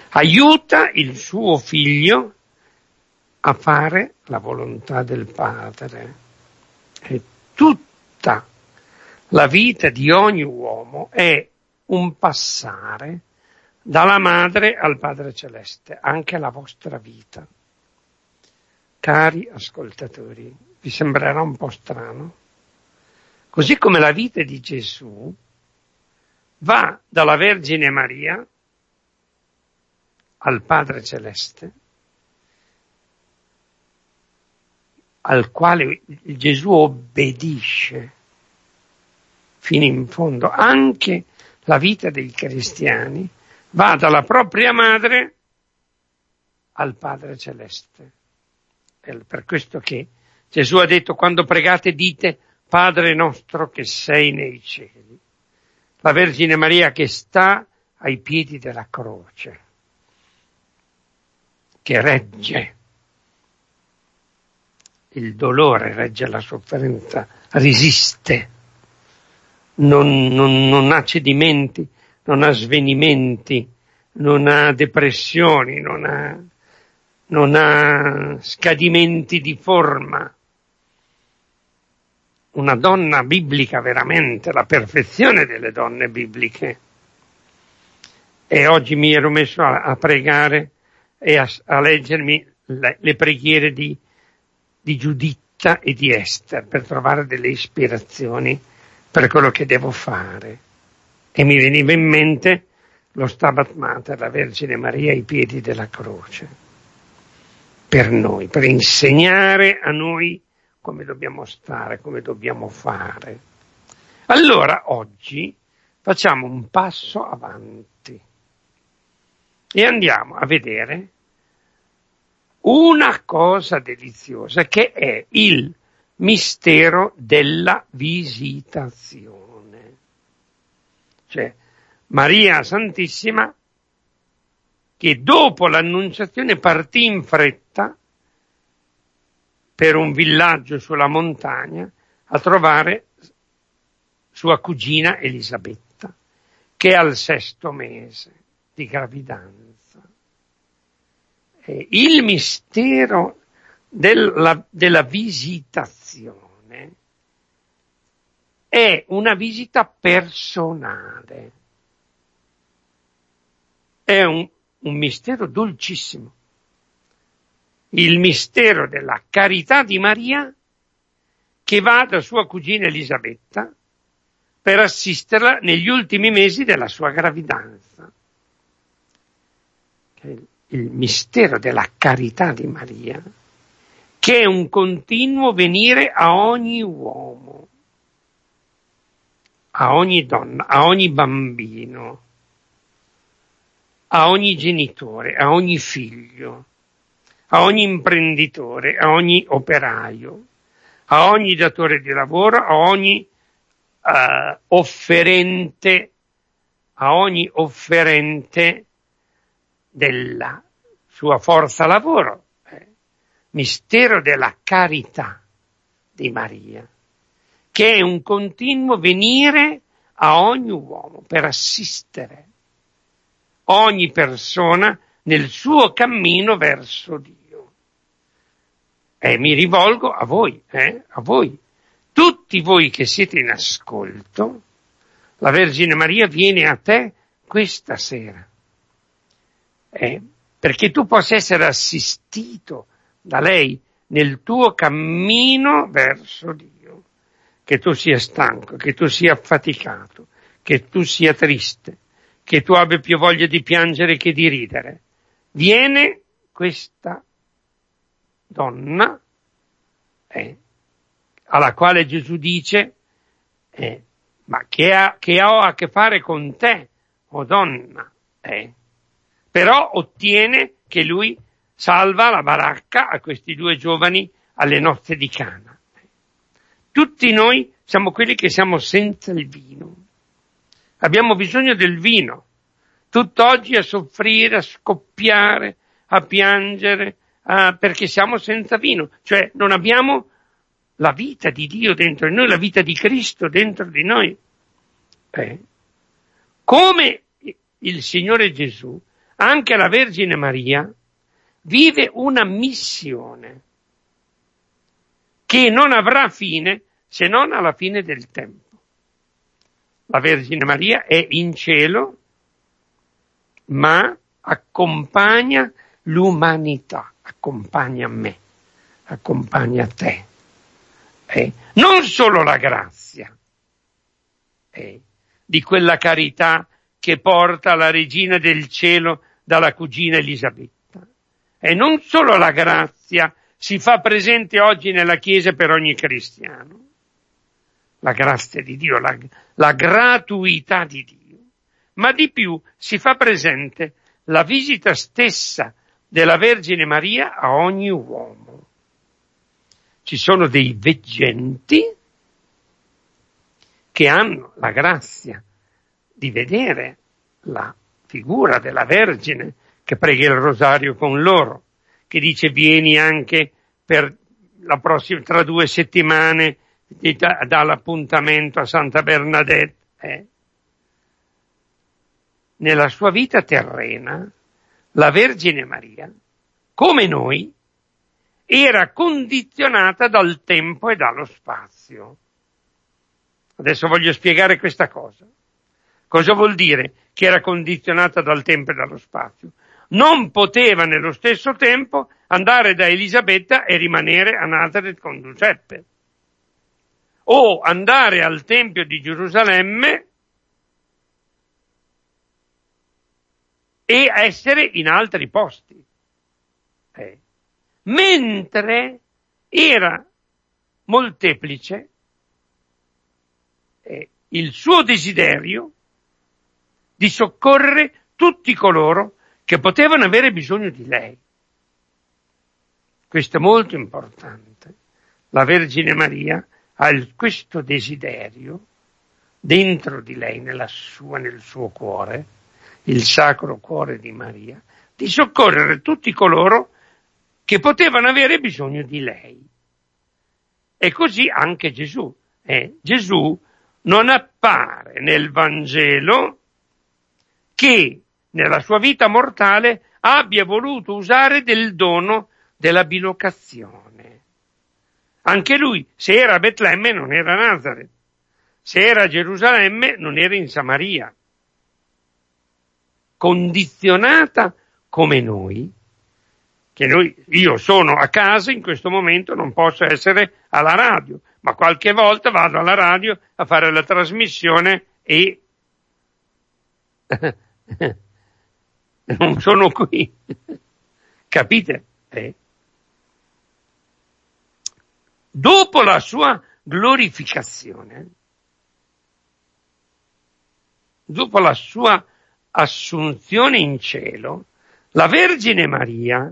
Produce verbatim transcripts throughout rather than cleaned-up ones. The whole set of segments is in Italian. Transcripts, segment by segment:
aiuta il suo figlio a fare la volontà del Padre. E tutta la vita di ogni uomo è un passare dalla madre al Padre Celeste, anche la vostra vita. Cari ascoltatori, vi sembrerà un po' strano? Così come la vita di Gesù va dalla Vergine Maria al Padre Celeste, al quale Gesù obbedisce fino in fondo. Anche la vita dei cristiani va dalla propria madre al Padre Celeste. È per questo che Gesù ha detto: quando pregate dite Padre nostro che sei nei cieli. La Vergine Maria che sta ai piedi della croce, che regge il dolore, regge la sofferenza, resiste, non, non, non ha cedimenti, non ha svenimenti, non ha depressioni, non ha, non ha scadimenti di forma. Una donna biblica veramente, la perfezione delle donne bibliche. E oggi mi ero messo a, a pregare e a, a leggermi le, le preghiere di, di Giuditta e di Ester per trovare delle ispirazioni per quello che devo fare. E mi veniva in mente lo Stabat Mater, la Vergine Maria ai piedi della croce, per noi, per insegnare a noi come dobbiamo stare, come dobbiamo fare. Allora oggi facciamo un passo avanti e andiamo a vedere una cosa deliziosa che è il mistero della visitazione. Cioè Maria Santissima che dopo l'annunciazione partì in fretta per un villaggio sulla montagna a trovare sua cugina Elisabetta, che è al sesto mese di gravidanza. E il mistero della, della visitazione è una visita personale, è un, un mistero dolcissimo. Il mistero della carità di Maria che va da sua cugina Elisabetta per assisterla negli ultimi mesi della sua gravidanza. Il mistero della carità di Maria, che è un continuo venire a ogni uomo, a ogni donna, a ogni bambino, a ogni genitore, a ogni figlio, a ogni imprenditore, a ogni operaio, a ogni datore di lavoro, a ogni uh, offerente, a ogni offerente della sua forza lavoro. Eh, mistero della carità di Maria, che è un continuo venire a ogni uomo per assistere ogni persona nel suo cammino verso Dio. E mi rivolgo a voi, eh, a voi, tutti voi che siete in ascolto, la Vergine Maria viene a te questa sera, eh, perché tu possa essere assistito da lei nel tuo cammino verso Dio, che tu sia stanco, che tu sia affaticato, che tu sia triste, che tu abbia più voglia di piangere che di ridere. Viene questa donna, eh, alla quale Gesù dice, eh, ma che ha, che ho a che fare con te, o donna? Eh? Però ottiene che lui salva la baracca a questi due giovani alle nozze di Cana. Tutti noi siamo quelli che siamo senza il vino. Abbiamo bisogno del vino. Tutt'oggi a soffrire, a scoppiare, a piangere, a, perché siamo senza vino. Cioè non abbiamo la vita di Dio dentro di noi, la vita di Cristo dentro di noi. Eh? Come il Signore Gesù anche la Vergine Maria vive una missione che non avrà fine se non alla fine del tempo. La Vergine Maria è in cielo, ma accompagna l'umanità, accompagna me, accompagna te. Eh, non solo la grazia eh, di quella carità che porta la regina del cielo dalla cugina Elisabetta, e non solo la grazia si fa presente oggi nella Chiesa per ogni cristiano, la grazia di Dio, la, la gratuità di Dio, ma di più si fa presente la visita stessa della Vergine Maria a ogni uomo. Ci sono dei veggenti che hanno la grazia di vedere la figura della Vergine che prega il rosario con loro, che dice vieni anche per la prossima, tra due settimane, dà, dà l'appuntamento a Santa Bernadette. Eh. Nella sua vita terrena, la Vergine Maria, come noi, era condizionata dal tempo e dallo spazio. Adesso voglio spiegare questa cosa. Cosa vuol dire che era condizionata dal tempo e dallo spazio? Non poteva nello stesso tempo andare da Elisabetta e rimanere a Nazareth con Giuseppe, o andare al Tempio di Gerusalemme e essere in altri posti. Eh. Mentre era molteplice eh, il suo desiderio di soccorrere tutti coloro che potevano avere bisogno di lei. Questo è molto importante. La Vergine Maria ha il, questo desiderio dentro di lei, nella sua, nel suo cuore, il Sacro Cuore di Maria, di soccorrere tutti coloro che potevano avere bisogno di lei. E così anche Gesù. Eh, Gesù non appare nel Vangelo che nella sua vita mortale abbia voluto usare del dono della bilocazione. Anche lui, se era a Betlemme, non era a Nazareth. Se era a Gerusalemme, non era in Samaria. Condizionata come noi, che noi, io sono a casa in questo momento, non posso essere alla radio, ma qualche volta vado alla radio a fare la trasmissione e non sono qui. Capite? Eh? Dopo la sua glorificazione, dopo la sua assunzione in cielo, la Vergine Maria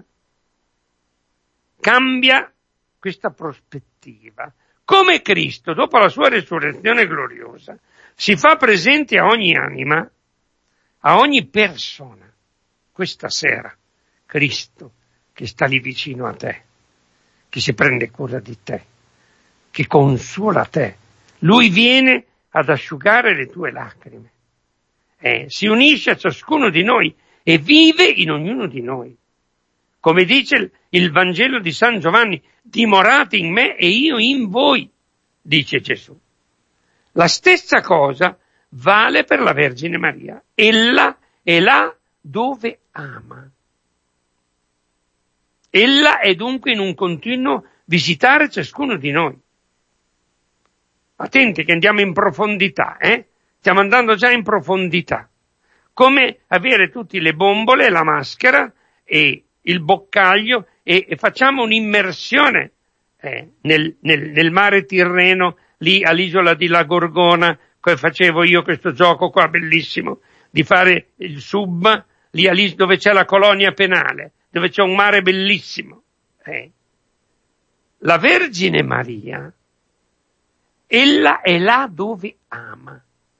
cambia questa prospettiva. Come Cristo, dopo la sua resurrezione gloriosa, si fa presente a ogni anima, a ogni persona. Questa sera, Cristo, che sta lì vicino a te, che si prende cura di te, che consola te, Lui viene ad asciugare le tue lacrime, eh, si unisce a ciascuno di noi e vive in ognuno di noi. Come dice il Vangelo di San Giovanni, dimorate in me e io in voi, dice Gesù. La stessa cosa vale per la Vergine Maria. Ella è là dove ama. Ella è dunque in un continuo visitare ciascuno di noi. Attenti che andiamo in profondità, eh? Stiamo andando già in profondità. Come avere tutte le bombole, la maschera e il boccaglio e, e facciamo un'immersione eh, nel, nel, nel mare Tirreno, lì all'isola di La Gorgona, come facevo io questo gioco qua bellissimo, di fare il sub, lì all'isola dove c'è la colonia penale, dove c'è un mare bellissimo. Eh. La Vergine Maria, ella è là dove ama.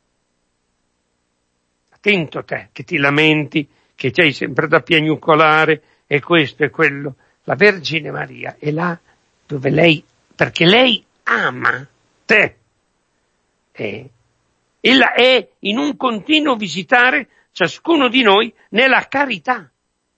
Attento te, che ti lamenti, che c'hai sempre da piagnucolare, e questo e quello. La Vergine Maria è là dove lei, perché lei ama te. Eh. Ella è in un continuo visitare ciascuno di noi nella carità,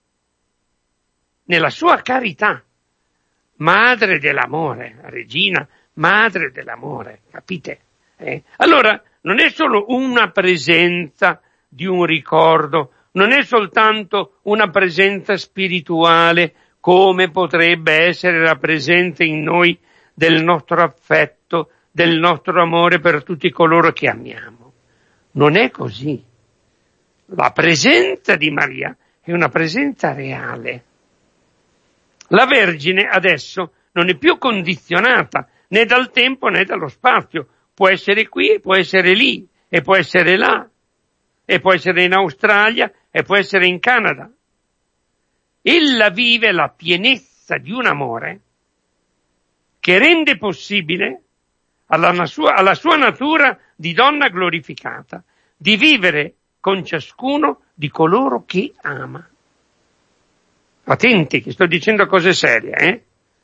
nella sua carità, madre dell'amore, regina, madre dell'amore, capite? Eh? Allora, non è solo una presenza di un ricordo, non è soltanto una presenza spirituale, come potrebbe essere la presenza in noi del nostro affetto, del nostro amore per tutti coloro che amiamo. Non è così. La presenza di Maria è una presenza reale. La Vergine adesso non è più condizionata né dal tempo né dallo spazio. Può essere qui e può essere lì e può essere là e può essere in Australia e può essere in Canada. Ella vive la pienezza di un amore che rende possibile alla sua, alla sua natura di donna glorificata di vivere con ciascuno di coloro che ama. Attenti che sto dicendo cose serie, eh?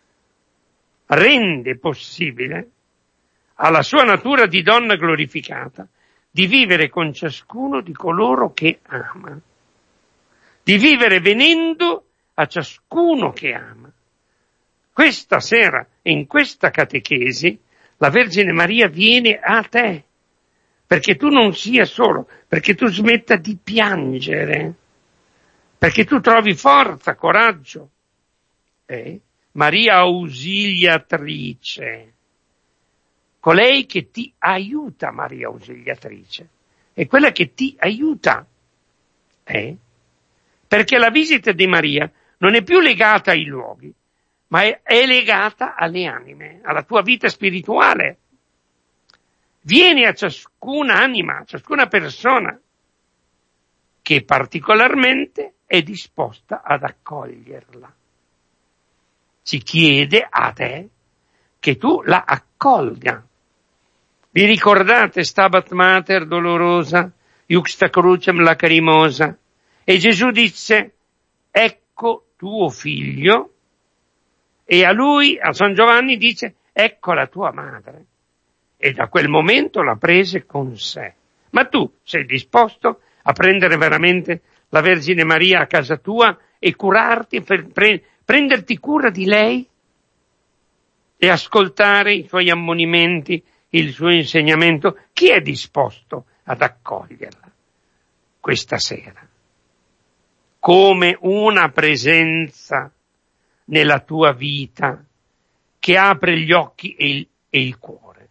Rende possibile alla sua natura di donna glorificata di vivere con ciascuno di coloro che ama, di vivere venendo a ciascuno che ama. Questa sera, in questa catechesi, la Vergine Maria viene a te, perché tu non sia solo, perché tu smetta di piangere, perché tu trovi forza, coraggio. Eh? Maria Ausiliatrice, colei che ti aiuta, Maria Ausiliatrice, è quella che ti aiuta, eh? Perché la visita di Maria non è più legata ai luoghi, ma è, è legata alle anime, alla tua vita spirituale. Viene a ciascuna anima, a ciascuna persona che particolarmente è disposta ad accoglierla. Si chiede a te che tu la accolga. Vi ricordate Stabat Mater dolorosa, Iuxta crucem lacrimosa? E Gesù disse, ecco tuo figlio, e a lui, a San Giovanni, dice, ecco la tua madre. E da quel momento la prese con sé. Ma tu sei disposto a prendere veramente la Vergine Maria a casa tua e curarti, per pre- prenderti cura di lei e ascoltare i suoi ammonimenti, il suo insegnamento? Chi è disposto ad accoglierla questa sera come una presenza nella tua vita che apre gli occhi e il, e il cuore,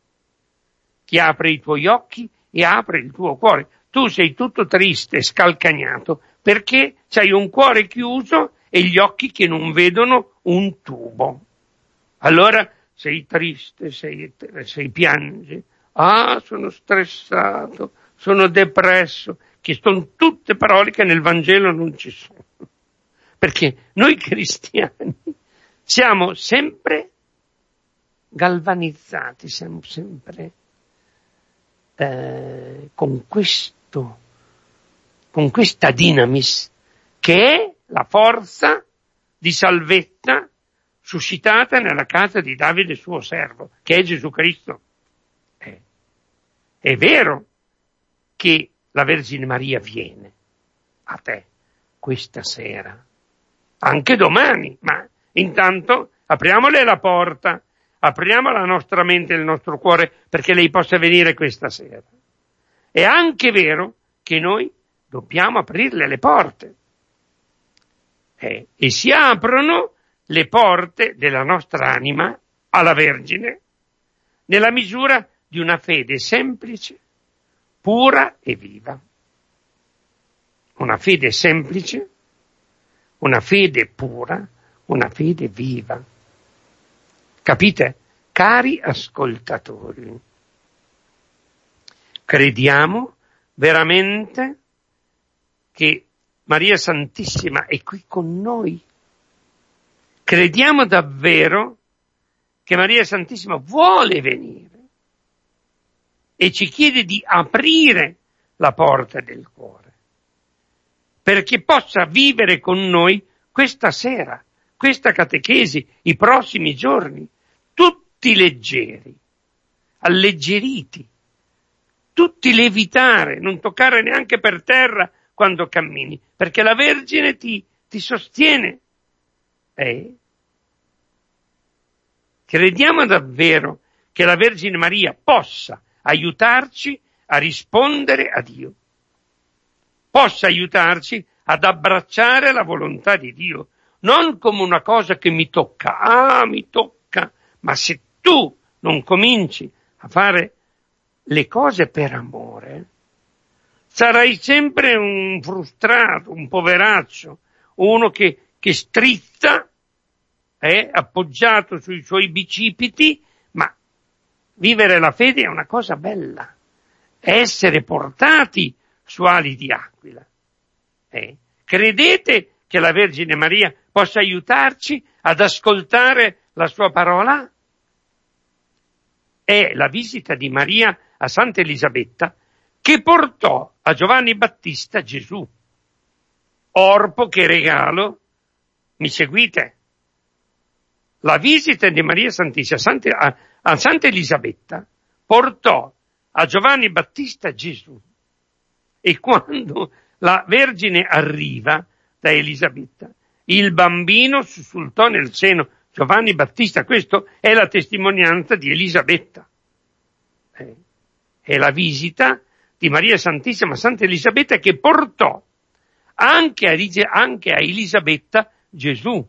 che apre i tuoi occhi e apre il tuo cuore? Tu sei tutto triste, scalcagnato, perché c'hai un cuore chiuso e gli occhi che non vedono un tubo. Allora sei triste, sei, sei piangi. Ah, sono stressato, sono depresso, che sono tutte parole che nel Vangelo non ci sono. Perché noi cristiani siamo sempre galvanizzati, siamo sempre eh, con questo, con questa dinamis che è la forza di salvezza suscitata nella casa di Davide suo servo, che è Gesù Cristo. Eh, è vero che la Vergine Maria viene a te questa sera, anche domani, ma intanto apriamole la porta, apriamo la nostra mente e il nostro cuore perché lei possa venire questa sera. È anche vero che noi dobbiamo aprirle le porte. Eh, e si aprono le porte della nostra anima alla Vergine nella misura di una fede semplice, pura e viva. Una fede semplice, una fede pura, una fede viva. Capite? Cari ascoltatori, crediamo veramente che Maria Santissima è qui con noi? Crediamo davvero che Maria Santissima vuole venire e ci chiede di aprire la porta del cuore perché possa vivere con noi questa sera, questa catechesi, i prossimi giorni, tutti leggeri, alleggeriti tutti levitare, non toccare neanche per terra quando cammini, perché la Vergine ti, ti sostiene. Eh? Crediamo davvero che la Vergine Maria possa aiutarci a rispondere a Dio, possa aiutarci ad abbracciare la volontà di Dio, non come una cosa che mi tocca, ah, mi tocca, ma se tu non cominci a fare le cose per amore, sarai sempre un frustrato, un poveraccio, uno che, che strizza, è appoggiato sui suoi bicipiti, ma vivere la fede è una cosa bella, è essere portati su ali di aquila. Eh? Credete che la Vergine Maria possa aiutarci ad ascoltare la sua parola? È la visita di Maria a Santa Elisabetta che portò a Giovanni Battista Gesù. Orpo che regalo, mi seguite? La visita di Maria Santissima Santa, a, a Santa Elisabetta portò a Giovanni Battista Gesù. E quando la Vergine arriva da Elisabetta, il bambino sussultò nel seno Giovanni Battista. Questo è la testimonianza di Elisabetta. Eh, è la visita di Maria Santissima Santa Elisabetta che portò anche a, anche a Elisabetta Gesù.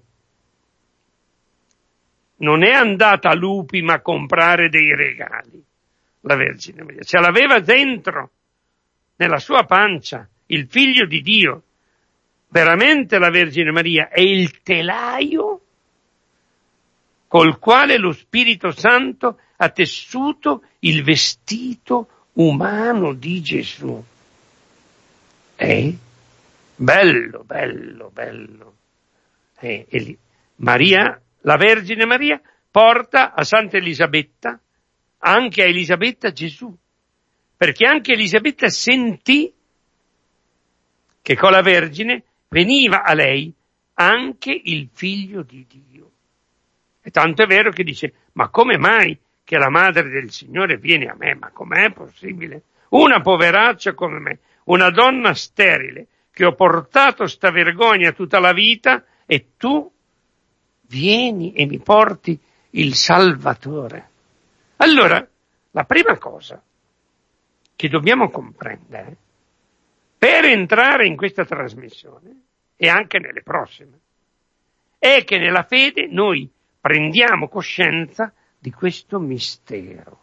Non è andata a Lupima a comprare dei regali, la Vergine Maria, ce l'aveva dentro, nella sua pancia, il figlio di Dio. Veramente la Vergine Maria è il telaio col quale lo Spirito Santo ha tessuto il vestito umano di Gesù. Eh? Bello, bello, bello. Eh, e Maria, la Vergine Maria, porta a Santa Elisabetta, anche a Elisabetta Gesù, perché anche Elisabetta sentì che con la Vergine veniva a lei anche il figlio di Dio. E tanto è vero che dice, ma come mai che la madre del Signore viene a me? Ma com'è possibile? Una poveraccia come me, una donna sterile, che ho portato sta vergogna tutta la vita, e tu vieni e mi porti il Salvatore. Allora, la prima cosa che dobbiamo comprendere per entrare in questa trasmissione e anche nelle prossime è che nella fede noi prendiamo coscienza di questo mistero.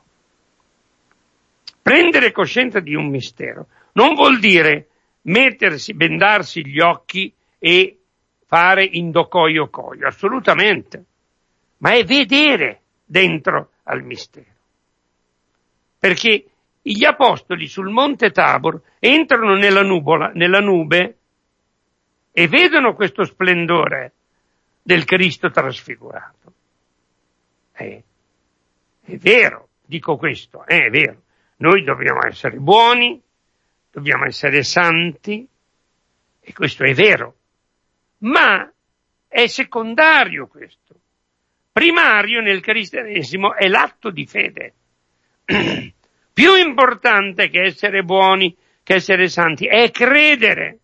Prendere coscienza di un mistero non vuol dire mettersi, bendarsi gli occhi e fare indocoio coio, assolutamente, ma è vedere dentro al mistero. Perché gli apostoli sul Monte Tabor entrano nella nuvola, nella nube, e vedono questo splendore del Cristo trasfigurato. Eh, è vero, dico questo, eh, è vero. Noi dobbiamo essere buoni, dobbiamo essere santi, e questo è vero. Ma è secondario questo. Primario nel cristianesimo è l'atto di fede. Più importante che essere buoni, che essere santi, è credere.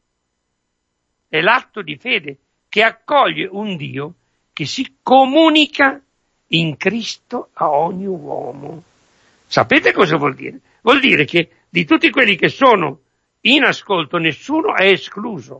È l'atto di fede che accoglie un Dio che si comunica in Cristo a ogni uomo. Sapete cosa vuol dire? Vuol dire che di tutti quelli che sono in ascolto nessuno è escluso.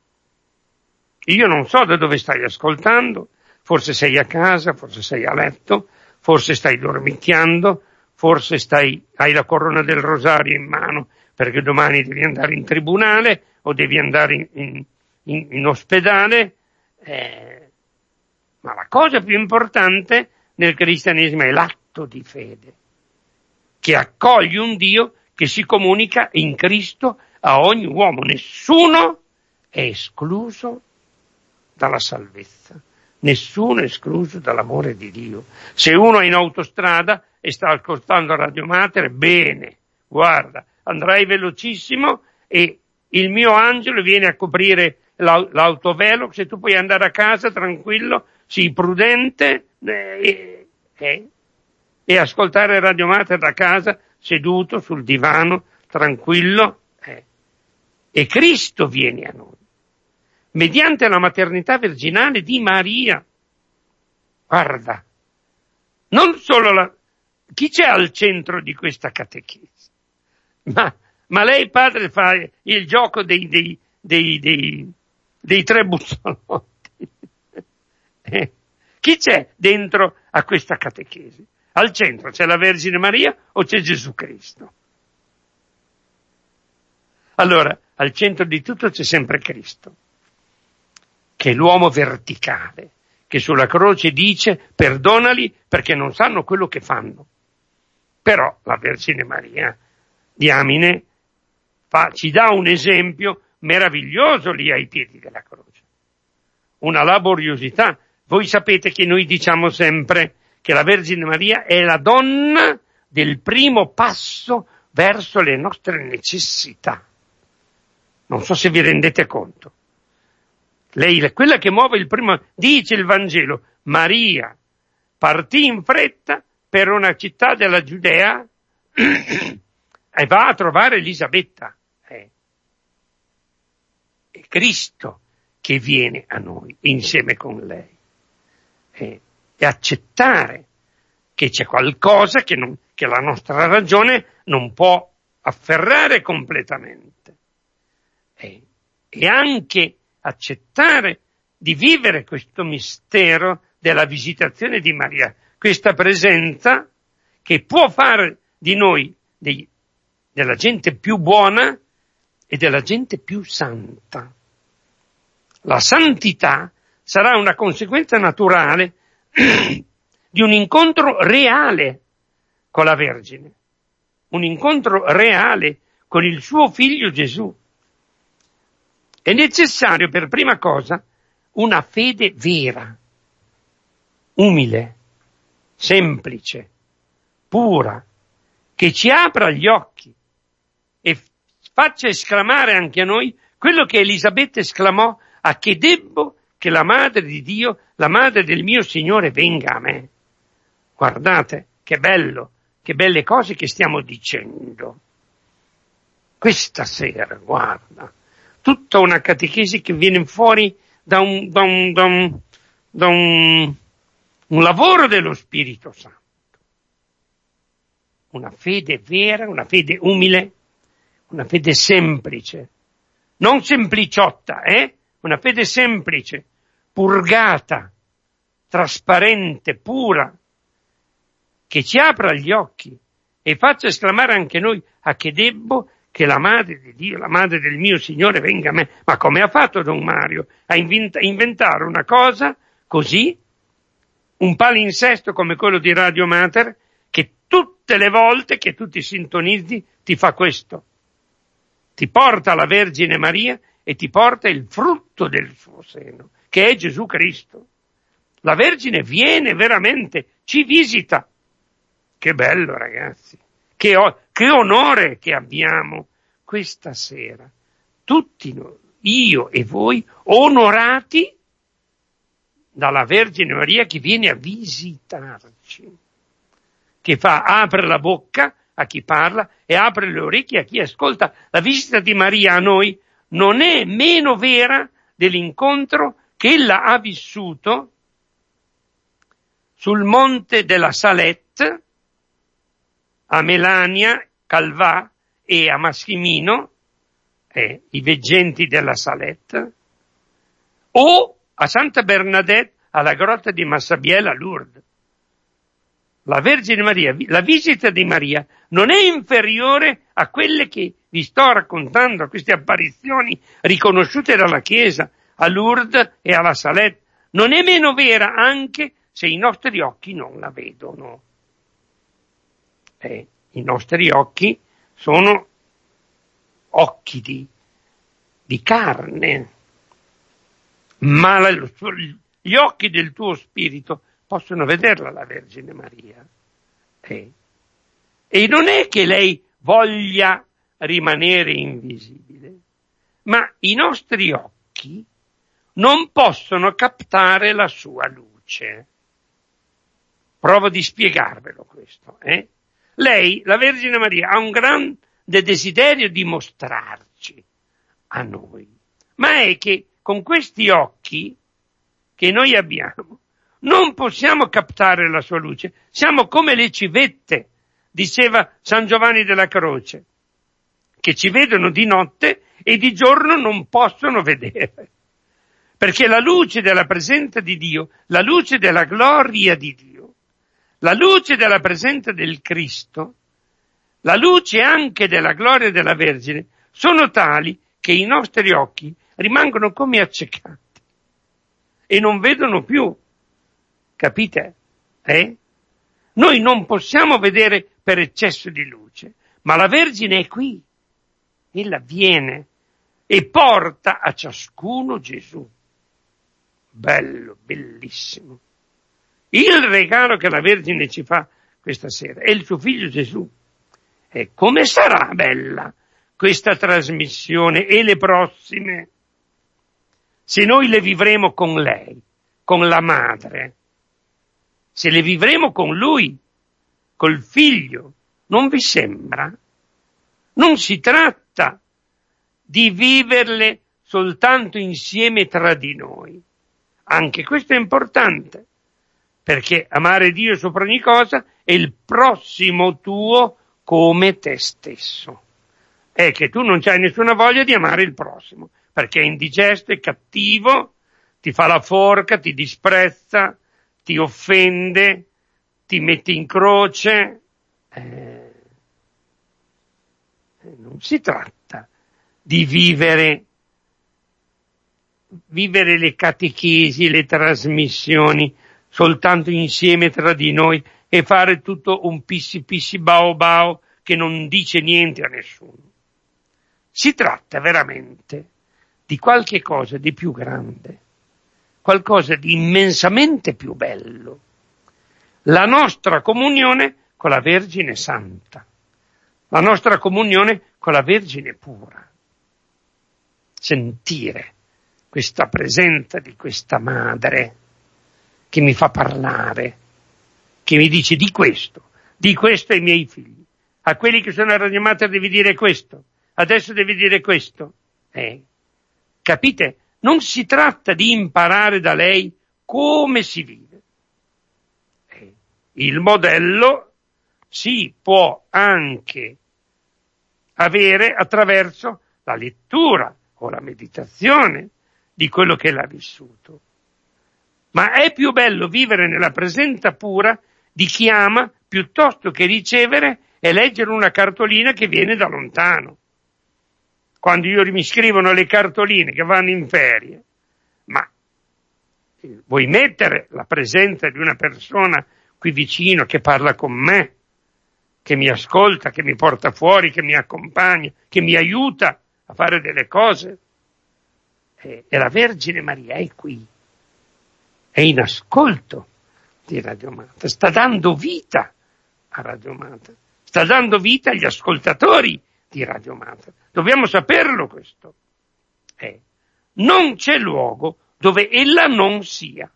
Io non so da dove stai ascoltando, forse sei a casa, forse sei a letto, forse stai dormicchiando, forse stai, hai la corona del rosario in mano perché domani devi andare in tribunale o devi andare in, in, in, in ospedale, eh, ma la cosa più importante nel cristianesimo è l'atto di fede, che accoglie un Dio che si comunica in Cristo a ogni uomo. Nessuno è escluso dalla salvezza, nessuno è escluso dall'amore di Dio. Se uno è in autostrada e sta ascoltando Radio Mater, bene, guarda, andrai velocissimo e il mio angelo viene a coprire l'autovelo, se tu puoi andare a casa tranquillo, sii prudente eh, eh, e ascoltare Radio Mater da casa seduto sul divano, tranquillo, eh. E Cristo viene a noi, mediante la maternità virginale di Maria. Guarda, non solo la... Chi c'è al centro di questa catechesi? Ma, ma lei, padre, fa il gioco dei, dei, dei, dei, dei tre bussolotti. Eh? Chi c'è dentro a questa catechesi? Al centro c'è la Vergine Maria o c'è Gesù Cristo? Allora, al centro di tutto c'è sempre Cristo, che è l'uomo verticale, che sulla croce dice perdonali perché non sanno quello che fanno. Però la Vergine Maria, diamine, fa, ci dà un esempio meraviglioso lì ai piedi della croce. Una laboriosità. Voi sapete che noi diciamo sempre che la Vergine Maria è la donna del primo passo verso le nostre necessità. Non so se vi rendete conto. Lei è quella che muove il primo, dice il Vangelo, Maria partì in fretta per una città della Giudea e va a trovare Elisabetta. Eh. È Cristo che viene a noi insieme con lei. Eh. E accettare che c'è qualcosa che, non, che la nostra ragione non può afferrare completamente. Eh. E anche accettare di vivere questo mistero della visitazione di Maria, questa presenza che può fare di noi dei, della gente più buona e della gente più santa. La santità sarà una conseguenza naturale di un incontro reale con la Vergine, un incontro reale con il suo figlio Gesù. È necessario per prima cosa una fede vera, umile, semplice, pura, che ci apra gli occhi e faccia esclamare anche a noi quello che Elisabetta esclamò: a che debbo che la madre di Dio, la madre del mio Signore, venga a me. Guardate, che bello, che belle cose che stiamo dicendo. Questa sera, guarda, tutta una catechesi che viene fuori da un, da un, da un, da un, un lavoro dello Spirito Santo. Una fede vera, una fede umile, una fede semplice, non sempliciotta, eh? Una fede semplice, purgata, trasparente, pura, che ci apra gli occhi e faccia esclamare anche noi: a che debbo che la madre di Dio, la madre del mio Signore, venga a me. Ma come ha fatto Don Mario a invent- inventare una cosa così, un palinsesto come quello di Radio Mater, che tutte le volte che tu ti sintonizzi ti fa questo? Ti porta la Vergine Maria e ti porta il frutto del suo seno, che è Gesù Cristo. La Vergine viene veramente, ci visita. Che bello, ragazzi, che, o- che onore che abbiamo questa sera, tutti noi, io e voi, onorati dalla Vergine Maria che viene a visitarci, che fa, apre la bocca a chi parla e apre le orecchie a chi ascolta. La visita di Maria a noi non è meno vera dell'incontro che ella ha vissuto sul monte della Salette, a Melania, Calvà e a Massimino, eh, i veggenti della Salette, o a Santa Bernadette alla grotta di Massabielle a Lourdes. La Vergine Maria, la visita di Maria non è inferiore a quelle che vi sto raccontando, queste apparizioni riconosciute dalla Chiesa a Lourdes e alla Salette. Non è meno vera anche se i nostri occhi non la vedono. Eh, i nostri occhi sono occhi di, di carne, ma la, gli occhi del tuo spirito possono vederla la Vergine Maria. Eh. E non è che lei voglia rimanere invisibile, ma i nostri occhi non possono captare la sua luce. Provo di spiegarvelo questo, eh? Lei, la Vergine Maria, ha un grande desiderio di mostrarci a noi, ma è che con questi occhi che noi abbiamo non possiamo captare la sua luce, siamo come le civette, diceva San Giovanni della Croce, che ci vedono di notte e di giorno non possono vedere, perché la luce della presenza di Dio, la luce della gloria di Dio, la luce della presenza del Cristo, la luce anche della gloria della Vergine, sono tali che i nostri occhi rimangono come accecati e non vedono più. Capite? Eh? Noi non possiamo vedere per eccesso di luce, ma la Vergine è qui. Ella viene e porta a ciascuno Gesù. Bello, bellissimo. Il regalo che la Vergine ci fa questa sera è il suo figlio Gesù. E come sarà bella questa trasmissione e le prossime, se noi le vivremo con lei, con la madre, se le vivremo con lui, col figlio, non vi sembra? Non si tratta di viverle soltanto insieme tra di noi. Anche questo è importante, perché amare Dio sopra ogni cosa è il prossimo tuo come te stesso. È che tu non c'hai nessuna voglia di amare il prossimo, perché è indigesto, è cattivo, ti fa la forca, ti disprezza, ti offende, ti mette in croce. Eh, non si tratta di vivere vivere le catechesi, le trasmissioni soltanto insieme tra di noi e fare tutto un pissi pissi bao bao che non dice niente a nessuno. Si tratta veramente di qualche cosa di più grande, qualcosa di immensamente più bello. La nostra comunione con la Vergine Santa, la nostra comunione con la Vergine pura. Sentire questa presenza di questa madre che mi fa parlare, che mi dice di questo, di questo ai miei figli. A quelli che sono a Radio Mater devi dire questo, adesso devi dire questo. Eh, capite? Non si tratta di imparare da lei come si vive. Eh, il modello si può anche avere attraverso la lettura o la meditazione di quello che l'ha vissuto. Ma è più bello vivere nella presenza pura di chi ama piuttosto che ricevere e leggere una cartolina che viene da lontano. Quando io mi scrivono le cartoline che vanno in ferie, ma vuoi mettere la presenza di una persona qui vicino che parla con me, che mi ascolta, che mi porta fuori, che mi accompagna, che mi aiuta a fare delle cose? E la Vergine Maria è qui, è in ascolto di Radio Mater, sta dando vita a Radio Mater, sta dando vita agli ascoltatori di Radio Mater. Dobbiamo saperlo questo. Eh, non c'è luogo dove ella non sia.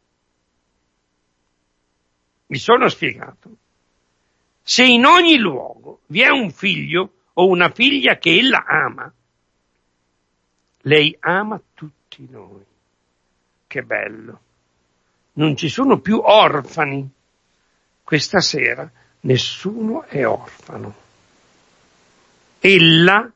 Mi sono spiegato? Se in ogni luogo vi è un figlio o una figlia che ella ama, lei ama tutti noi. Che bello. Non ci sono più orfani. Questa sera nessuno è orfano. Ella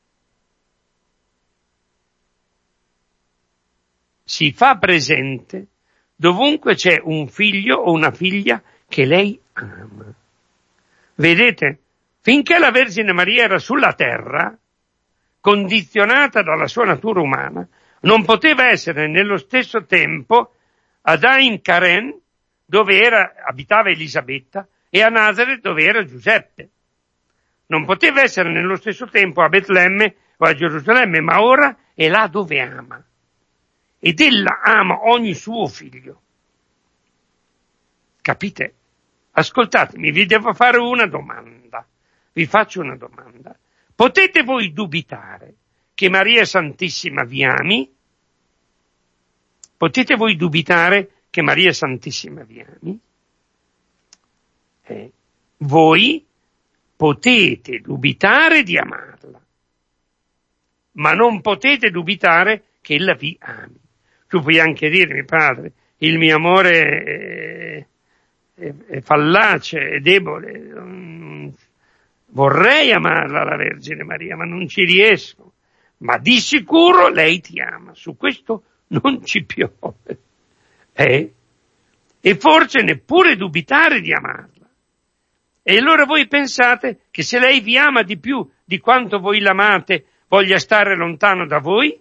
si fa presente dovunque c'è un figlio o una figlia che lei ama. Vedete, finché la Vergine Maria era sulla terra, condizionata dalla sua natura umana, non poteva essere nello stesso tempo ad Ain Karen, dove era, abitava Elisabetta, e a Nazareth, dove era Giuseppe. Non poteva essere nello stesso tempo a Betlemme o a Gerusalemme, ma ora è là dove ama. Ed ella ama ogni suo figlio. Capite? Ascoltatemi, vi devo fare una domanda. Vi faccio una domanda. Potete voi dubitare che Maria Santissima vi ami? Potete voi dubitare che Maria Santissima vi ami? Eh, voi potete dubitare di amarla, ma non potete dubitare che ella vi ami. Tu puoi anche dirmi, padre, il mio amore è, è, è fallace, è debole, non, vorrei amarla la Vergine Maria, ma non ci riesco. Ma di sicuro lei ti ama, su questo non ci piove. Eh? E forse neppure dubitare di amarla. E allora voi pensate che se lei vi ama di più di quanto voi l'amate, voglia stare lontano da voi?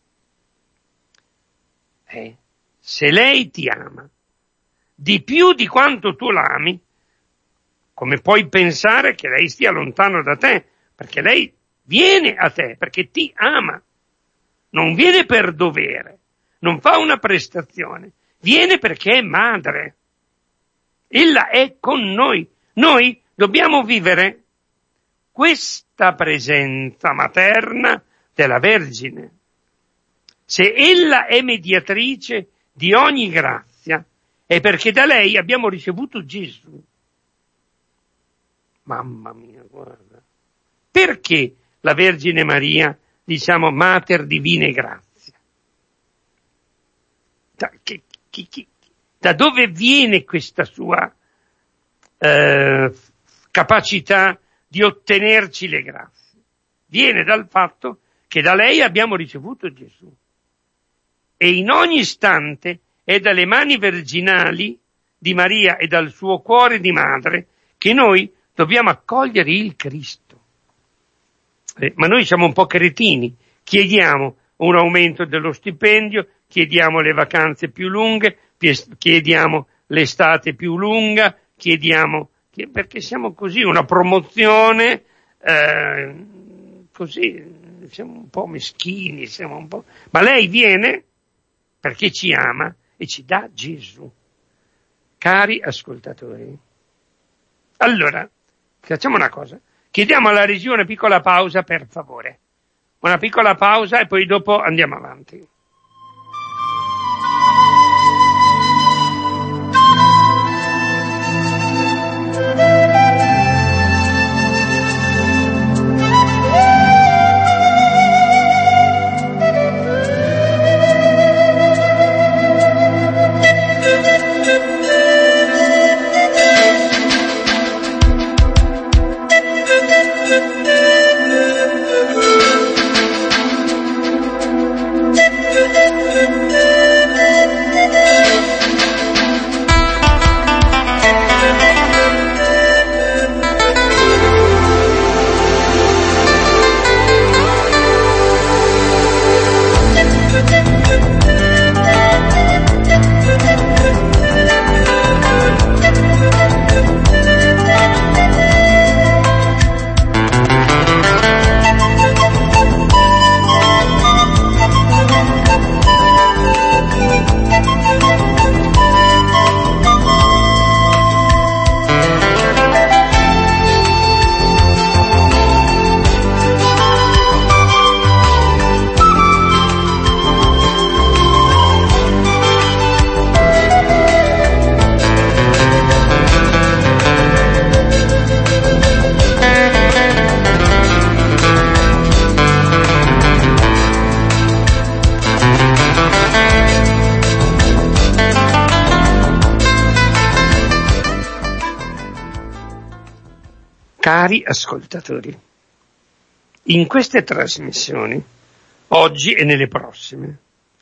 Eh? Se lei ti ama di più di quanto tu l'ami, come puoi pensare che lei stia lontano da te? Perché lei viene a te, perché ti ama. Non viene per dovere, non fa una prestazione, viene perché è madre. Ella è con noi. Noi dobbiamo vivere questa presenza materna della Vergine. Se ella è mediatrice di ogni grazia, è perché da lei abbiamo ricevuto Gesù. Mamma mia, guarda. Perché la Vergine Maria, diciamo, Mater Divine Grazia? Da, che, che, che, da dove viene questa sua eh, capacità di ottenerci le grazie? Viene dal fatto che da lei abbiamo ricevuto Gesù. E in ogni istante è dalle mani virginali di Maria e dal suo cuore di madre che noi dobbiamo accogliere il Cristo. Eh, ma noi siamo un po' cretini, chiediamo un aumento dello stipendio, chiediamo le vacanze più lunghe, chiediamo l'estate più lunga, chiediamo, perché siamo così, una promozione, eh, così, siamo un po' meschini, siamo un po'... Ma lei viene perché ci ama e ci dà Gesù. Cari ascoltatori, allora, facciamo una cosa. Chiediamo alla regia una piccola pausa, per favore. Una piccola pausa e poi dopo andiamo avanti. Cari ascoltatori, in queste trasmissioni, oggi e nelle prossime,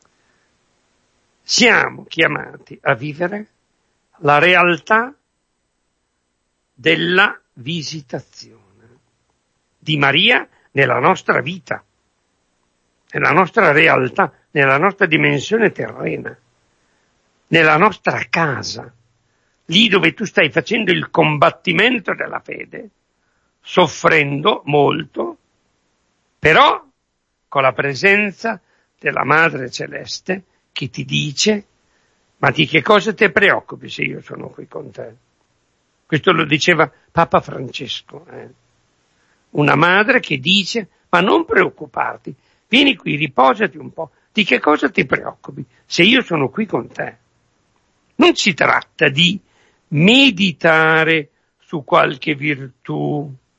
siamo chiamati a vivere la realtà della visitazione di Maria nella nostra vita, nella nostra realtà, nella nostra dimensione terrena, nella nostra casa, lì dove tu stai facendo il combattimento della fede, soffrendo molto, però con la presenza della Madre Celeste che ti dice: ma di che cosa ti preoccupi se io sono qui con te? Questo lo diceva Papa Francesco, eh? Una madre che dice: ma non preoccuparti, vieni qui, riposati un po', di che cosa ti preoccupi se io sono qui con te? Non si tratta di meditare su qualche virtù,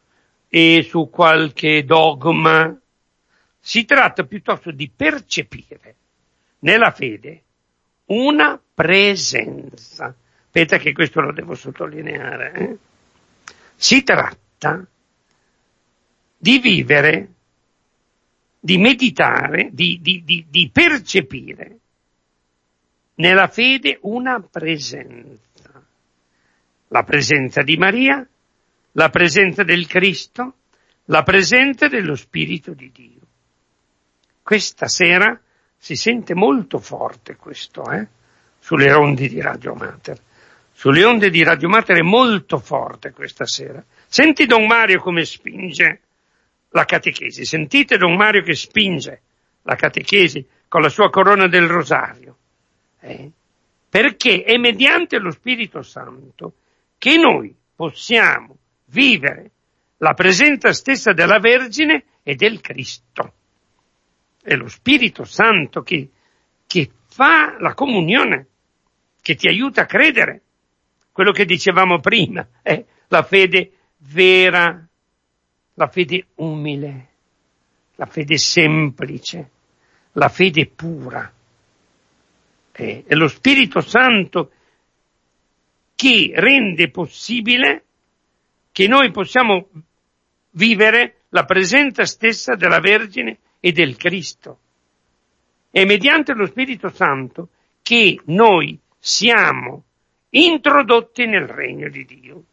e su qualche dogma. Si tratta piuttosto di percepire nella fede una presenza. Aspetta che questo lo devo sottolineare. Eh? Si tratta di vivere, di meditare, di, di, di, di percepire nella fede una presenza. La presenza di Maria, la presenza del Cristo, la presenza dello Spirito di Dio. Questa sera si sente molto forte questo, eh? Sulle onde di Radio Mater. Sulle onde di Radio Mater è molto forte questa sera. Senti Don Mario come spinge la catechesi. Sentite Don Mario che spinge la catechesi con la sua corona del rosario. Eh? Perché è mediante lo Spirito Santo che noi possiamo vivere la presenza stessa della Vergine e del Cristo. È lo Spirito Santo che, che fa la comunione, che ti aiuta a credere. Quello che dicevamo prima è la fede vera, la fede umile, la fede semplice, la fede pura. È, è lo Spirito Santo che rende possibile che noi possiamo vivere la presenza stessa della Vergine e del Cristo. È mediante lo Spirito Santo che noi siamo introdotti nel regno di Dio.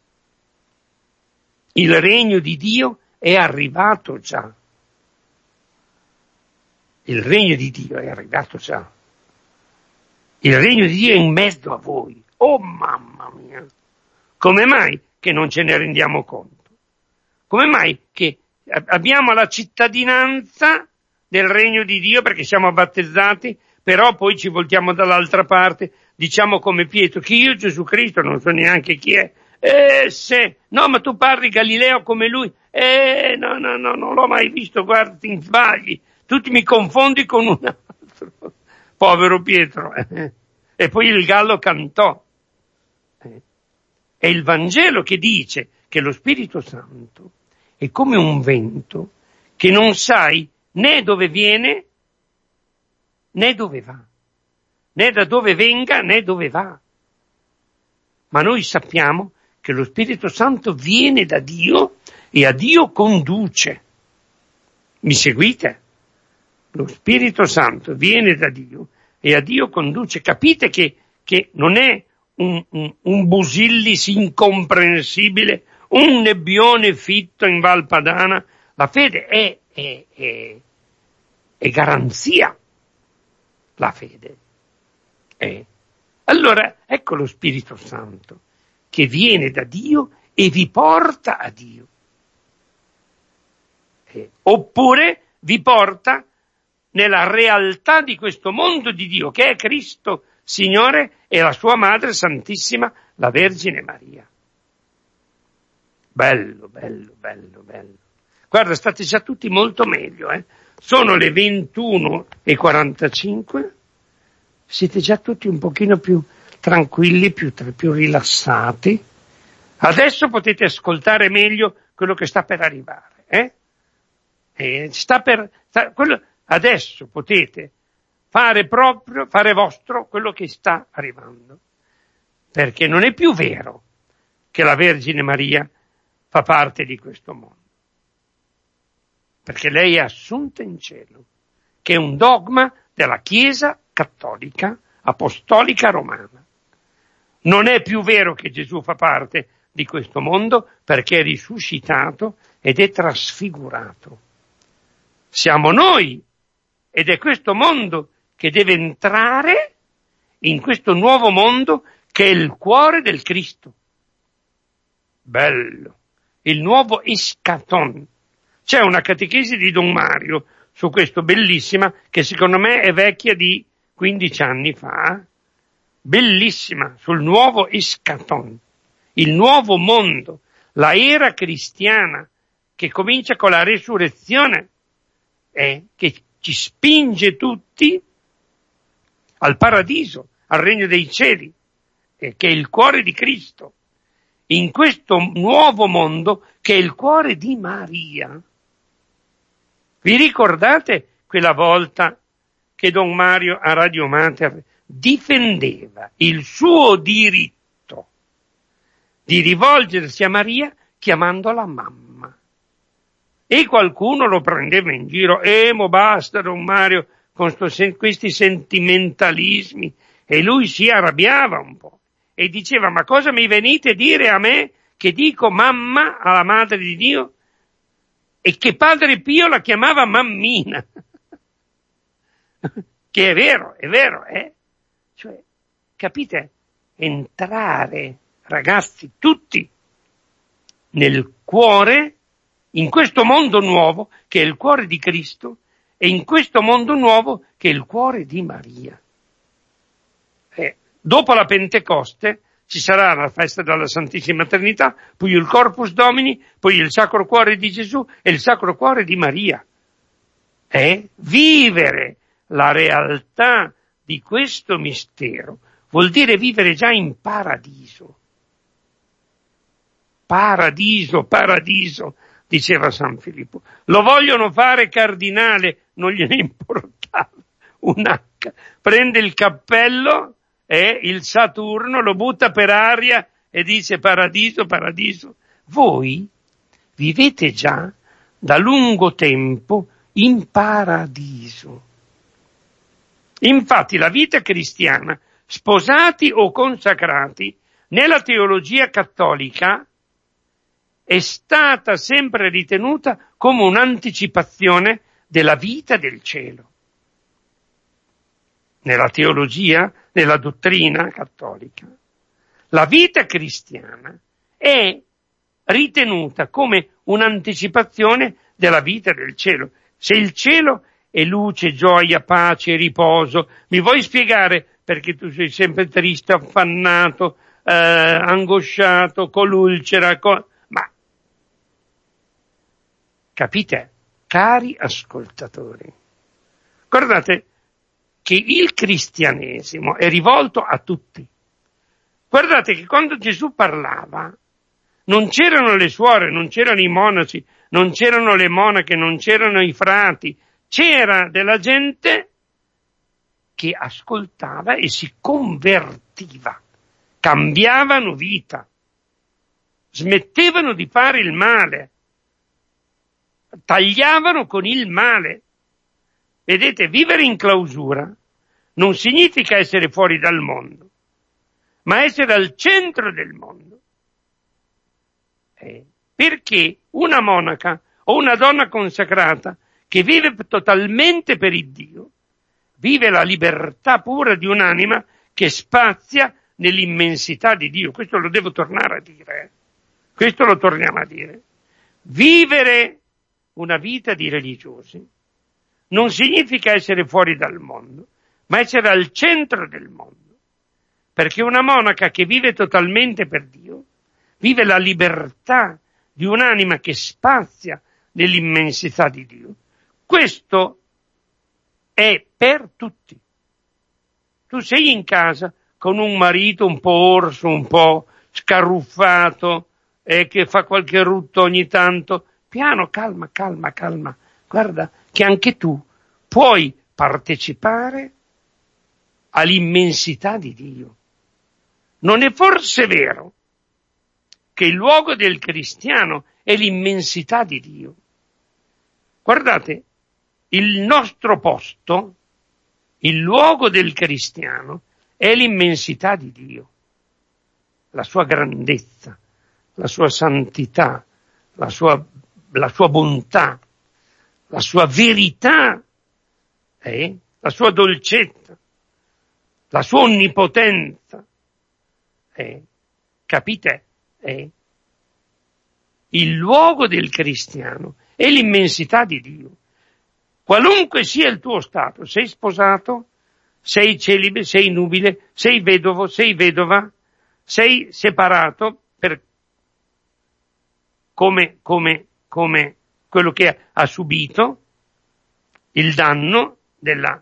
Il regno di Dio è arrivato già. Il regno di Dio è arrivato già. Il regno di Dio è in mezzo a voi. Oh mamma mia! Come mai che non ce ne rendiamo conto? Come mai che abbiamo la cittadinanza del regno di Dio perché siamo battezzati, però poi ci voltiamo dall'altra parte, diciamo come Pietro, che io Gesù Cristo non so neanche chi è. Eh, se, no, ma tu parli Galileo come lui. Eh, no, no, no, non l'ho mai visto, guarda, ti sbagli. Tu mi confondi con un altro. Povero Pietro. Eh. E poi il gallo cantò. Eh. È il Vangelo che dice che lo Spirito Santo è come un vento che non sai né dove viene né dove va, né da dove venga né dove va. Ma noi sappiamo che lo Spirito Santo viene da Dio e a Dio conduce. Mi seguite? Lo Spirito Santo viene da Dio e a Dio conduce. Capite che, che non è un, un, un busillis incomprensibile, un nebbione fitto in Val Padana. La fede è, è, è, è garanzia. La fede è. Allora, ecco lo Spirito Santo che viene da Dio e vi porta a Dio. Eh, oppure vi porta nella realtà di questo mondo di Dio, che è Cristo, Signore, e la sua Madre Santissima, la Vergine Maria. Bello, bello, bello, bello. Guarda, state già tutti molto meglio, eh. Sono le ventuno e quarantacinque, siete già tutti un pochino più tranquilli, più, più rilassati. Adesso potete ascoltare meglio quello che sta per arrivare, eh? E sta per, sta, quello, adesso potete fare proprio, fare vostro quello che sta arrivando. Perché non è più vero che la Vergine Maria fa parte di questo mondo. Perché lei è assunta in cielo, che è un dogma della Chiesa cattolica, apostolica romana. Non è più vero che Gesù fa parte di questo mondo perché è risuscitato ed è trasfigurato. Siamo noi ed è questo mondo che deve entrare in questo nuovo mondo che è il cuore del Cristo. Bello, il nuovo eschaton. C'è una catechesi di Don Mario su questo bellissima, che secondo me è vecchia di quindici anni fa, bellissima, sul nuovo eschaton, il nuovo mondo, la era cristiana che comincia con la resurrezione, eh, che ci spinge tutti al paradiso, al regno dei cieli, eh, che è il cuore di Cristo. in questo nuovo mondo che è il cuore di Maria. Vi ricordate quella volta che Don Mario a Radio Mater difendeva il suo diritto di rivolgersi a Maria chiamandola mamma? E qualcuno lo prendeva in giro, eh, mo basta Don Mario con sto, questi sentimentalismi, e lui si arrabbiava un po' e diceva: ma cosa mi venite a dire a me che dico mamma alla Madre di Dio e che Padre Pio la chiamava mammina? Che è vero, è vero, eh? Cioè, capite? Entrare, ragazzi, tutti nel cuore, in questo mondo nuovo che è il cuore di Cristo, e in questo mondo nuovo che è il cuore di Maria. Eh, dopo la Pentecoste ci sarà la festa della Santissima Trinità, poi il Corpus Domini, poi il Sacro Cuore di Gesù e il Sacro Cuore di Maria. Eh? Vivere la realtà di questo mistero vuol dire vivere già in paradiso. Paradiso, paradiso, diceva San Filippo. Lo vogliono fare cardinale, non gliene importava un H. Prende il cappello e il Saturno lo butta per aria e dice paradiso, paradiso. Voi vivete già da lungo tempo in paradiso. Infatti la vita cristiana, sposati o consacrati, nella teologia cattolica è stata sempre ritenuta come un'anticipazione della vita del cielo. Nella teologia, nella dottrina cattolica, la vita cristiana è ritenuta come un'anticipazione della vita del cielo. Se il cielo è luce, gioia, pace, riposo, mi vuoi spiegare perché tu sei sempre triste, affannato, eh, angosciato, con l'ulcera, con... ma capite, cari ascoltatori, guardate che il cristianesimo è rivolto a tutti. Guardate che quando Gesù parlava non c'erano le suore, non c'erano i monaci, non c'erano le monache, non c'erano i frati, c'era della gente che ascoltava e si convertiva, cambiavano vita, smettevano di fare il male, tagliavano con il male. Vedete, vivere in clausura non significa essere fuori dal mondo, ma essere al centro del mondo. Eh, perché una monaca o una donna consacrata che vive totalmente per il Dio, vive la libertà pura di un'anima che spazia nell'immensità di Dio. Questo lo devo tornare a dire. Eh. Questo lo torniamo a dire. Vivere una vita di religiosi non significa essere fuori dal mondo, ma essere al centro del mondo. Perché una monaca che vive totalmente per Dio, vive la libertà di un'anima che spazia nell'immensità di Dio. Questo è per tutti. Tu sei in casa con un marito un po' orso, un po' scarruffato, e che fa qualche rutto ogni tanto. Piano, calma, calma, calma. Guarda che anche tu puoi partecipare all'immensità di Dio. Non è forse vero che il luogo del cristiano è l'immensità di Dio? Guardate, il nostro posto, il luogo del cristiano, è l'immensità di Dio, la sua grandezza, la sua santità, la sua, la sua bontà, la sua verità, eh? la sua dolcezza, la sua onnipotenza. Eh? Capite? Eh? Il luogo del cristiano è l'immensità di Dio. Qualunque sia il tuo stato, sei sposato, sei celibe, sei nubile, sei vedovo, sei vedova, sei separato per come, come, come quello che ha subito il danno della,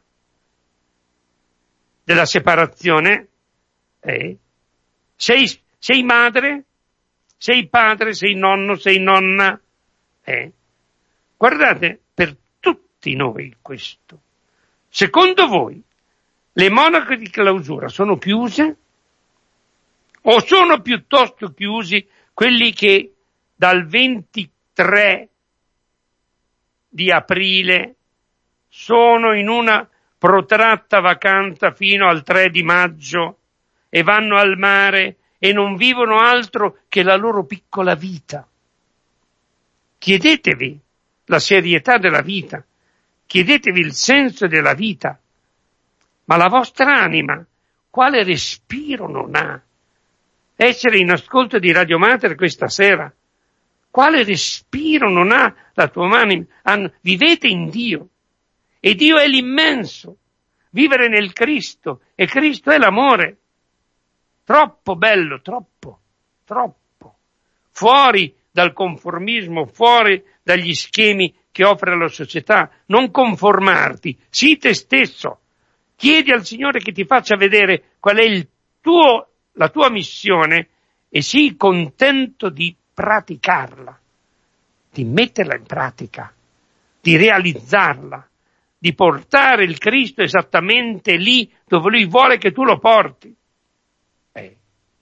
della separazione, eh? sei, sei madre, sei padre, sei nonno, sei nonna. Eh? Guardate, per tutti noi questo. Secondo voi le monache di clausura sono chiuse? O sono piuttosto chiusi quelli che dal ventitré di aprile sono in una protratta vacanza fino al tre di maggio e vanno al mare e non vivono altro che la loro piccola vita? Chiedetevi la serietà della vita, chiedetevi il senso della vita, ma la vostra anima quale respiro non ha? Essere in ascolto di Radio Mater questa sera, quale respiro non ha la tua anima? Vivete in Dio, e Dio è l'immenso, vivere nel Cristo, e Cristo è l'amore. Troppo bello, troppo, troppo, fuori dal conformismo, fuori dagli schemi che offre la società. Non conformarti, sii te stesso, chiedi al Signore che ti faccia vedere qual è il tuo, la tua missione, e sii contento di praticarla, di metterla in pratica, di realizzarla, di portare il Cristo esattamente lì dove Lui vuole che tu lo porti. Eh.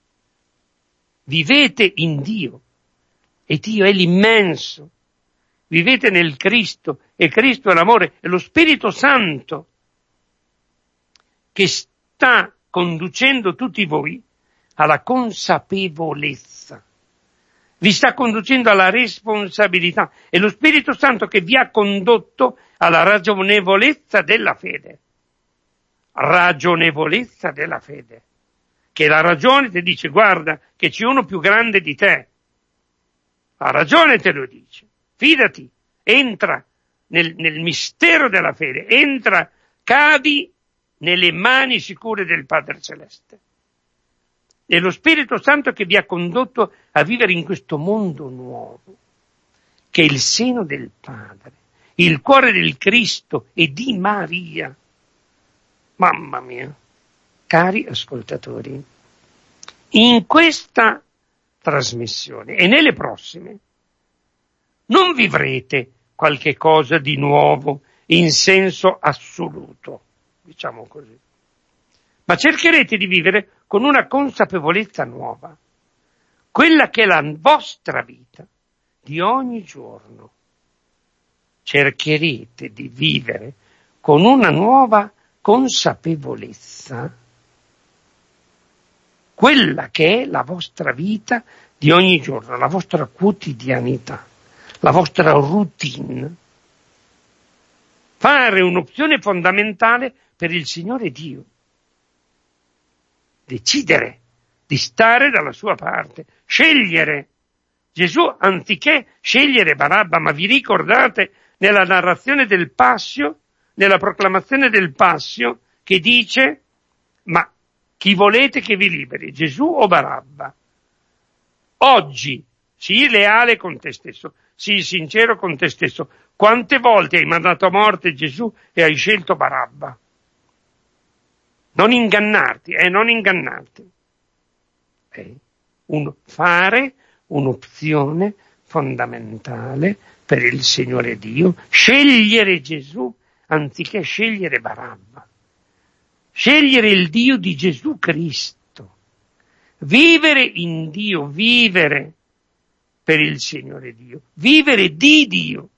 Vivete in Dio, e Dio è l'immenso. Vivete nel Cristo, e Cristo è l'amore, è lo Spirito Santo che sta conducendo tutti voi alla consapevolezza, vi sta conducendo alla responsabilità. È lo Spirito Santo che vi ha condotto alla ragionevolezza della fede. Ragionevolezza della fede. Che la ragione ti dice: guarda che c'è uno più grande di te. La ragione te lo dice. Fidati, entra nel, nel mistero della fede, entra, cadi nelle mani sicure del Padre Celeste. È lo Spirito Santo che vi ha condotto a vivere in questo mondo nuovo, che è il seno del Padre, il cuore del Cristo e di Maria. Mamma mia, cari ascoltatori, in questa trasmissione e nelle prossime non vivrete qualche cosa di nuovo in senso assoluto, diciamo così, ma cercherete di vivere con una consapevolezza nuova, quella che è la vostra vita di ogni giorno. Cercherete di vivere con una nuova consapevolezza quella che è la vostra vita di ogni giorno, la vostra quotidianità, la vostra routine. Fare un'opzione fondamentale per il Signore Dio. Decidere di stare dalla sua parte, scegliere. Gesù, anziché scegliere Barabba, ma vi ricordate nella narrazione del Passio, nella proclamazione del Passio, che dice: ma chi volete che vi liberi, Gesù o Barabba? Oggi sii leale con te stesso, sii sincero con te stesso. Quante volte hai mandato a morte Gesù e hai scelto Barabba? Non ingannarti, eh, non ingannarti. Eh, un, fare un'opzione fondamentale per il Signore Dio, scegliere Gesù anziché scegliere Barabba. Scegliere il Dio di Gesù Cristo. Vivere in Dio, vivere per il Signore Dio, vivere di Dio.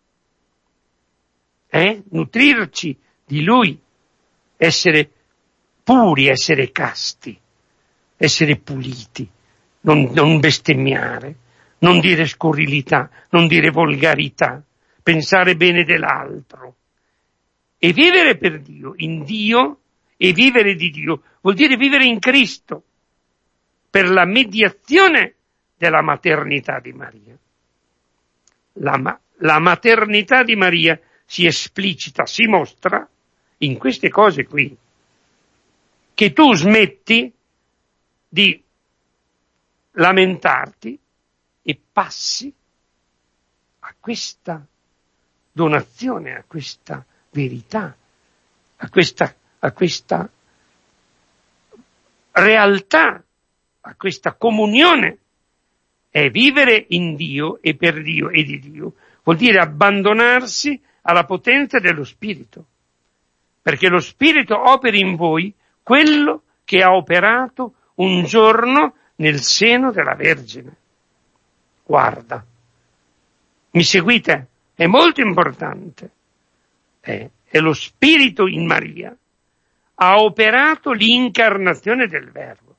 Eh? Nutrirci di Lui, essere puri, essere casti, essere puliti, non, non bestemmiare, non dire scurrilità, non dire volgarità, pensare bene dell'altro. E vivere per Dio, in Dio, e vivere di Dio vuol dire vivere in Cristo, per la mediazione della maternità di Maria. La, la maternità di Maria si esplicita, si mostra in queste cose qui. Che tu smetti di lamentarti e passi a questa donazione, a questa verità, a questa, a questa realtà, a questa comunione è vivere in Dio e per Dio e di Dio, vuol dire abbandonarsi alla potenza dello Spirito, perché lo Spirito opera in voi quello che ha operato un giorno nel seno della Vergine. Guarda, mi seguite? È molto importante. È, è lo Spirito in Maria ha operato l'incarnazione del Verbo.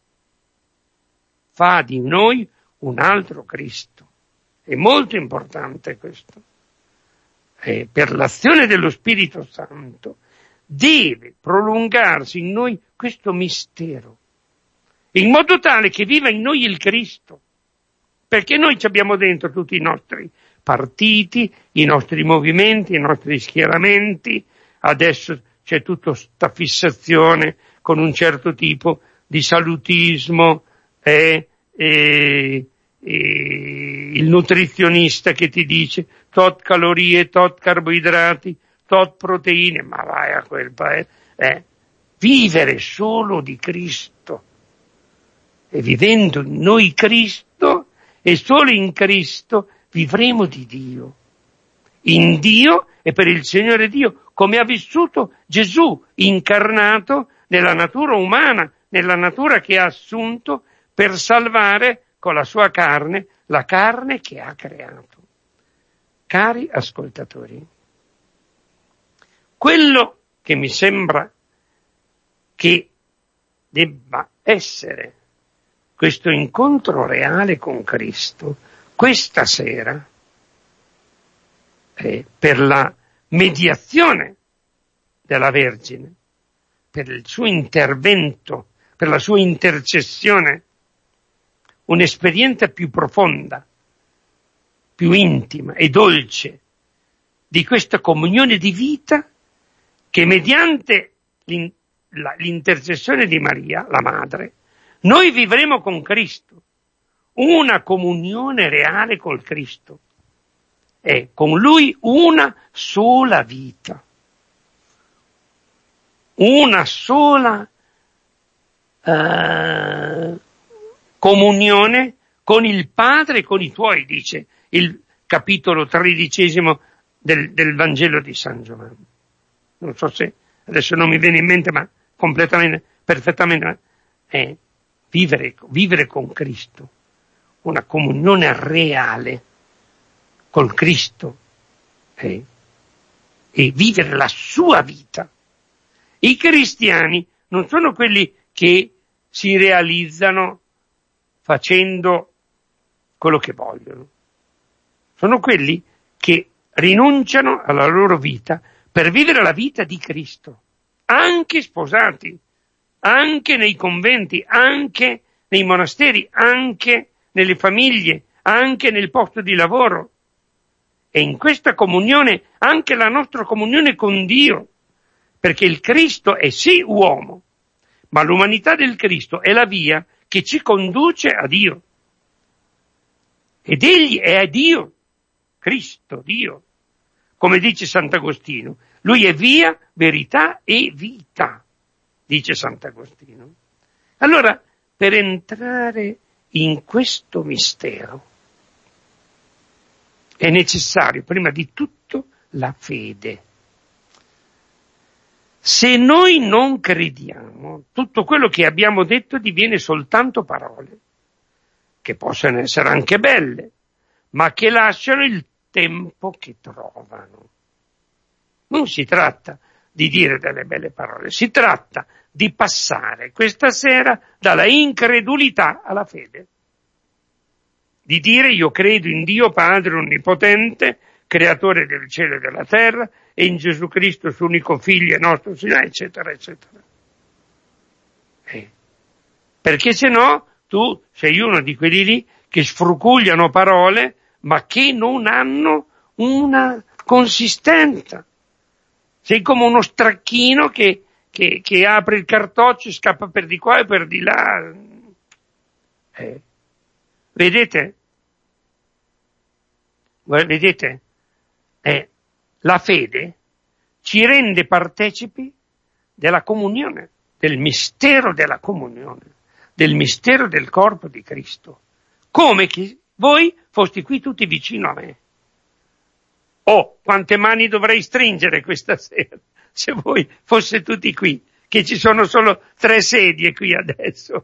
Fa di noi un altro Cristo. È molto importante questo. E per l'azione dello Spirito Santo deve prolungarsi in noi questo mistero, in modo tale che viva in noi il Cristo, perché noi ci abbiamo dentro tutti i nostri partiti, i nostri movimenti, i nostri schieramenti, adesso c'è tutta sta fissazione con un certo tipo di salutismo, eh, eh, eh, il nutrizionista che ti dice tot calorie, tot carboidrati, tot proteine, ma vai a quel paese, eh, vivere solo di Cristo, e vivendo in noi Cristo, e solo in Cristo vivremo di Dio, in Dio e per il Signore Dio, come ha vissuto Gesù incarnato nella natura umana, nella natura che ha assunto per salvare con la sua carne la carne che ha creato. Cari ascoltatori, quello che mi sembra che debba essere questo incontro reale con Cristo questa sera, eh, per la mediazione della Vergine, per il suo intervento, per la sua intercessione, un'esperienza più profonda, più intima e dolce di questa comunione di vita che mediante l'in- la, l'intercessione di Maria, la Madre, noi vivremo con Cristo, una comunione reale col Cristo. È con Lui una sola vita, una sola eh, comunione con il Padre e con i Tuoi, dice il capitolo tredicesimo del, del Vangelo di San Giovanni. Non so se adesso non mi viene in mente, ma completamente, perfettamente, è vivere, vivere con Cristo, una comunione reale col Cristo, eh, e vivere la sua vita. I cristiani non sono quelli che si realizzano facendo quello che vogliono, sono quelli che rinunciano alla loro vita per vivere la vita di Cristo, anche sposati, anche nei conventi, anche nei monasteri, anche nelle famiglie, anche nel posto di lavoro. E in questa comunione anche la nostra comunione con Dio, perché il Cristo è sì uomo, ma l'umanità del Cristo è la via che ci conduce a Dio. Ed egli è Dio, Cristo, Dio. Come dice Sant'Agostino, lui è via, verità e vita, dice Sant'Agostino. Allora, per entrare in questo mistero è necessario, prima di tutto, la fede. Se noi non crediamo, tutto quello che abbiamo detto diviene soltanto parole, che possono essere anche belle, ma che lasciano il tempo che trovano. Non si tratta di dire delle belle parole, si tratta di passare questa sera dalla incredulità alla fede. Di dire io credo in Dio Padre Onnipotente, creatore del cielo e della terra, e in Gesù Cristo, suo unico figlio e nostro Signore, eccetera, eccetera. Eh. Perché se no tu sei uno di quelli lì che sfrucugliano parole, ma che non hanno una consistenza. Sei come uno stracchino che, che, che apre il cartoccio e scappa per di qua e per di là. Eh. Vedete? Vedete? Eh, la fede ci rende partecipi della comunione, del mistero della comunione, del mistero del corpo di Cristo, come che voi foste qui tutti vicino a me. Oh, quante mani dovrei stringere questa sera, se voi foste tutti qui, che ci sono solo tre sedie qui adesso.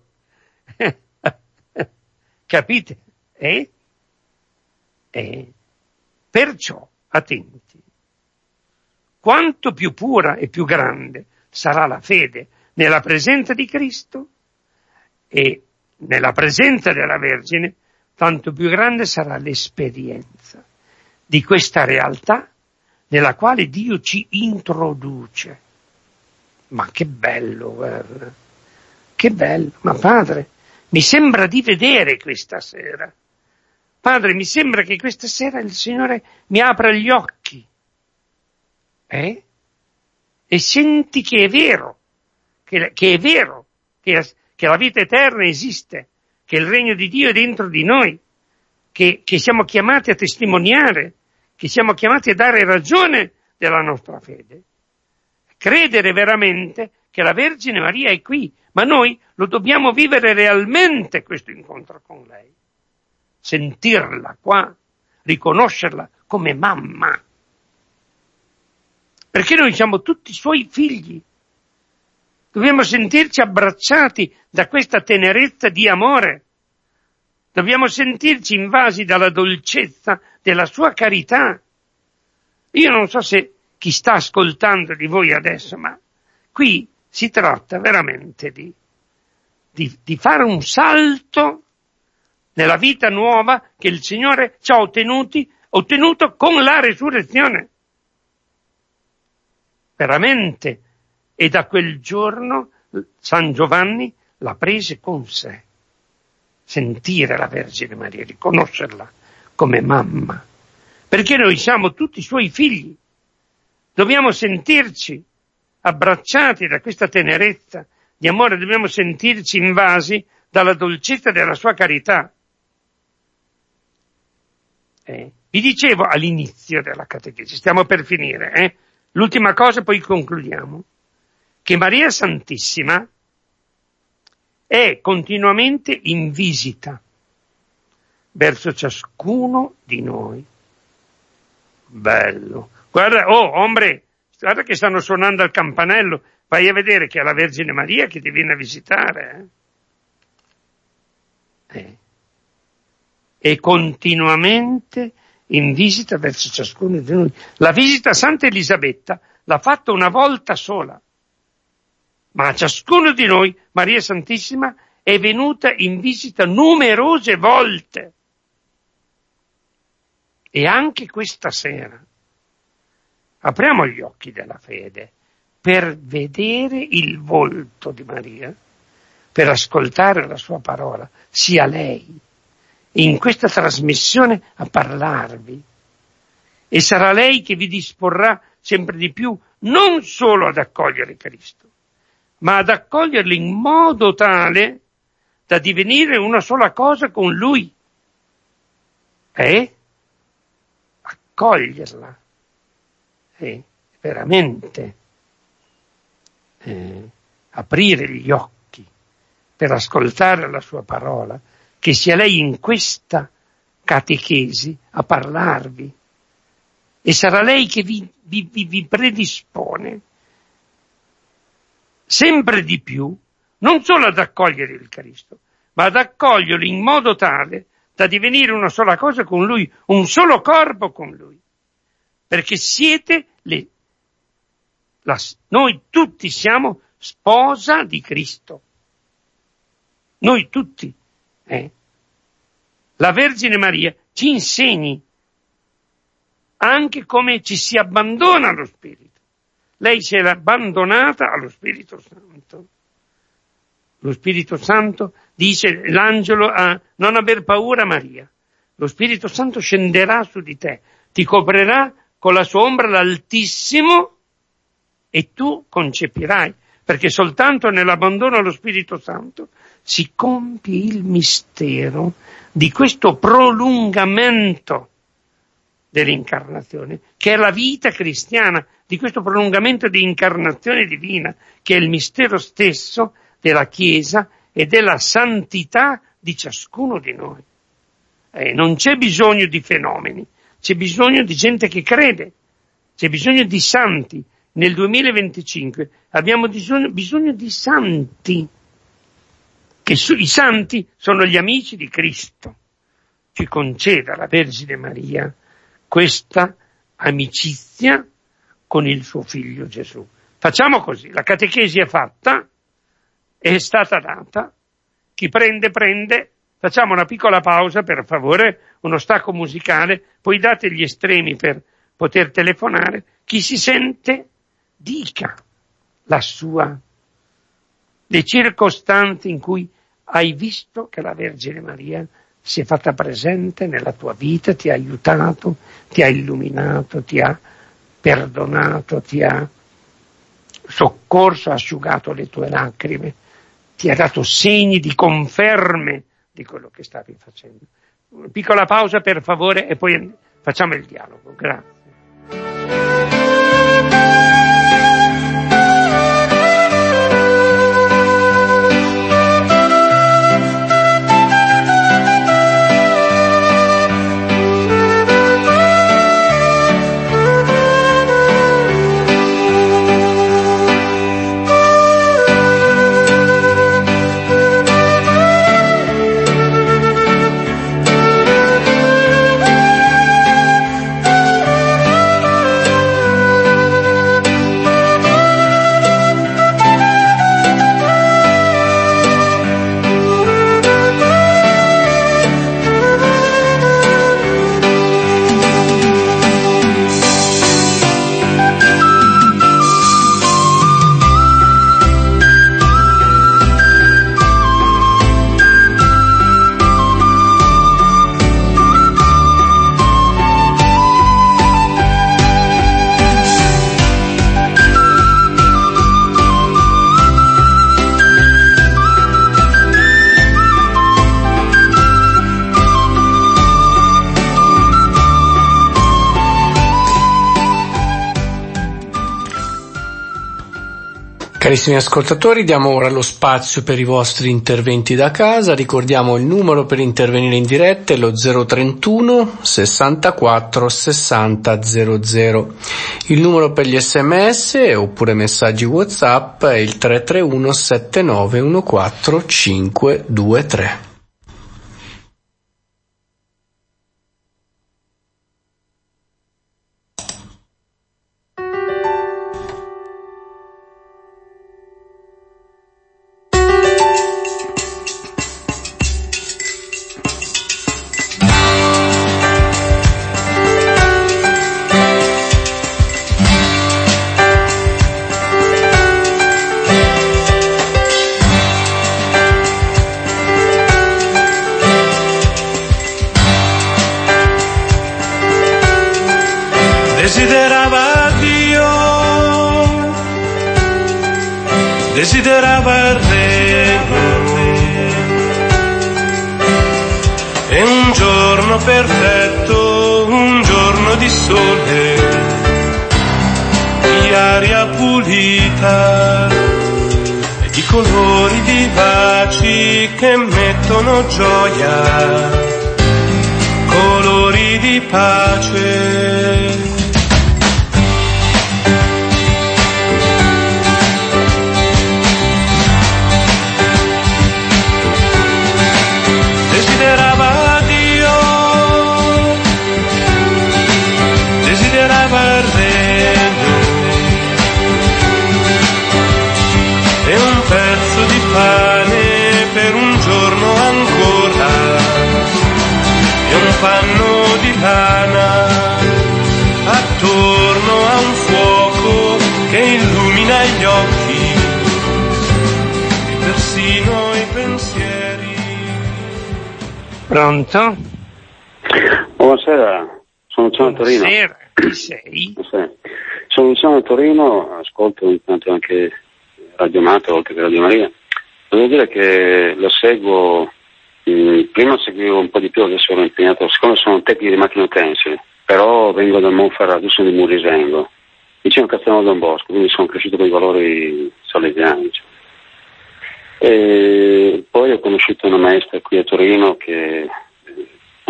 Capite? Eh? Eh? Perciò, attenti, quanto più pura e più grande sarà la fede nella presenza di Cristo e nella presenza della Vergine, tanto più grande sarà l'esperienza di questa realtà nella quale Dio ci introduce. Ma che bello, guarda, che bello. Ma Padre, mi sembra di vedere questa sera. Padre, mi sembra che questa sera il Signore mi apra gli occhi. Eh? E senti che è vero, che, che è vero, che, che la vita eterna esiste, che il regno di Dio è dentro di noi, che, che siamo chiamati a testimoniare, che siamo chiamati a dare ragione della nostra fede. Credere veramente che la Vergine Maria è qui, ma noi lo dobbiamo vivere realmente questo incontro con lei. Sentirla qua, riconoscerla come mamma. Perché noi siamo tutti suoi figli. Dobbiamo sentirci abbracciati da questa tenerezza di amore. Dobbiamo sentirci invasi dalla dolcezza della sua carità. Io non so se chi sta ascoltando di voi adesso, ma qui si tratta veramente di, di, di fare un salto nella vita nuova che il Signore ci ha ottenuti, ottenuto con la resurrezione. Veramente. E da quel giorno San Giovanni la prese con sé. Sentire la Vergine Maria, riconoscerla come mamma. Perché noi siamo tutti suoi figli. Dobbiamo sentirci abbracciati da questa tenerezza di amore, dobbiamo sentirci invasi dalla dolcezza della sua carità. Eh, vi dicevo all'inizio della catechesi, stiamo per finire, eh? L'ultima cosa, poi concludiamo, che Maria Santissima è continuamente in visita verso ciascuno di noi. Bello. Guarda, oh, ombre, guarda che stanno suonando al campanello, vai a vedere che è la Vergine Maria che ti viene a visitare. Eh? Eh. E continuamente in visita verso ciascuno di noi. La visita a Santa Elisabetta l'ha fatta una volta sola, ma a ciascuno di noi Maria Santissima è venuta in visita numerose volte. E anche questa sera apriamo gli occhi della fede per vedere il volto di Maria, per ascoltare la sua parola, sia lei in questa trasmissione a parlarvi. E sarà lei che vi disporrà sempre di più non solo ad accogliere Cristo, ma ad accoglierlo in modo tale da divenire una sola cosa con Lui. Eh? Accoglierla. Eh? Veramente. Eh? Aprire gli occhi per ascoltare la sua parola, che sia lei in questa catechesi a parlarvi. E sarà lei che vi, vi, vi, vi predispone sempre di più, non solo ad accogliere il Cristo, ma ad accoglierlo in modo tale da divenire una sola cosa con Lui, un solo corpo con Lui. Perché siete le, la, noi tutti siamo sposa di Cristo. Noi tutti. Eh? La Vergine Maria ci insegni anche come ci si abbandona allo Spirito. Lei si è abbandonata allo Spirito Santo. Lo Spirito Santo dice l'angelo a non aver paura Maria. Lo Spirito Santo scenderà su di te, ti coprirà con la sua ombra l'Altissimo e tu concepirai, perché soltanto nell'abbandono allo Spirito Santo si compie il mistero di questo prolungamento dell'incarnazione, che è la vita cristiana, di questo prolungamento di incarnazione divina, che è il mistero stesso della Chiesa e della santità di ciascuno di noi. Eh, non c'è bisogno di fenomeni, c'è bisogno di gente che crede, c'è bisogno di santi. Nel duemilaventicinque abbiamo bisogno, bisogno di santi, che su, i santi sono gli amici di Cristo. Ci conceda la Vergine Maria questa amicizia con il suo figlio Gesù. Facciamo così, la catechesi è fatta, è stata data, chi prende prende, facciamo una piccola pausa per favore, uno stacco musicale, poi date gli estremi per poter telefonare, chi si sente dica la sua, le circostanze in cui hai visto che la Vergine Maria si è fatta presente nella tua vita, ti ha aiutato, ti ha illuminato, ti ha perdonato, ti ha soccorso, ha asciugato le tue lacrime, ti ha dato segni di conferme di quello che stavi facendo. Una piccola pausa per favore e poi facciamo il dialogo. Grazie. Carissimi ascoltatori, diamo ora lo spazio per i vostri interventi da casa. Ricordiamo il numero per intervenire in diretta è lo zero trentuno sessantaquattro sessanta zero zero. Il numero per gli sms oppure messaggi WhatsApp è il tre tre uno sette nove uno quattro cinque due tre. Desiderava Dio, desiderava il regno, e un giorno perfetto, un giorno di sole, di aria pulita e di colori vivaci che mettono gioia, colori di pace. Desiderava Dio, desiderava il regno, e un pezzo di pane per un giorno ancora, e un panno di lana attorno a un fuoco che illumina gli occhi e persino i pensieri. Pronto? Buonasera, sono Luciano a Torino. Buonasera, chi sei? Buonasera. Sono Luciano a Torino, ascolto intanto anche Radio Mato, oltre che Radio Maria. Devo dire che lo seguo, mh, prima seguivo un po' di più, adesso sono impegnato, siccome sono un tecnico di macchine utensili, però vengo dal Monferrato, sono di Murisengo, vicino a Castellano Don Bosco, quindi sono cresciuto con i valori salesiani. Cioè. E poi ho conosciuto una maestra qui a Torino che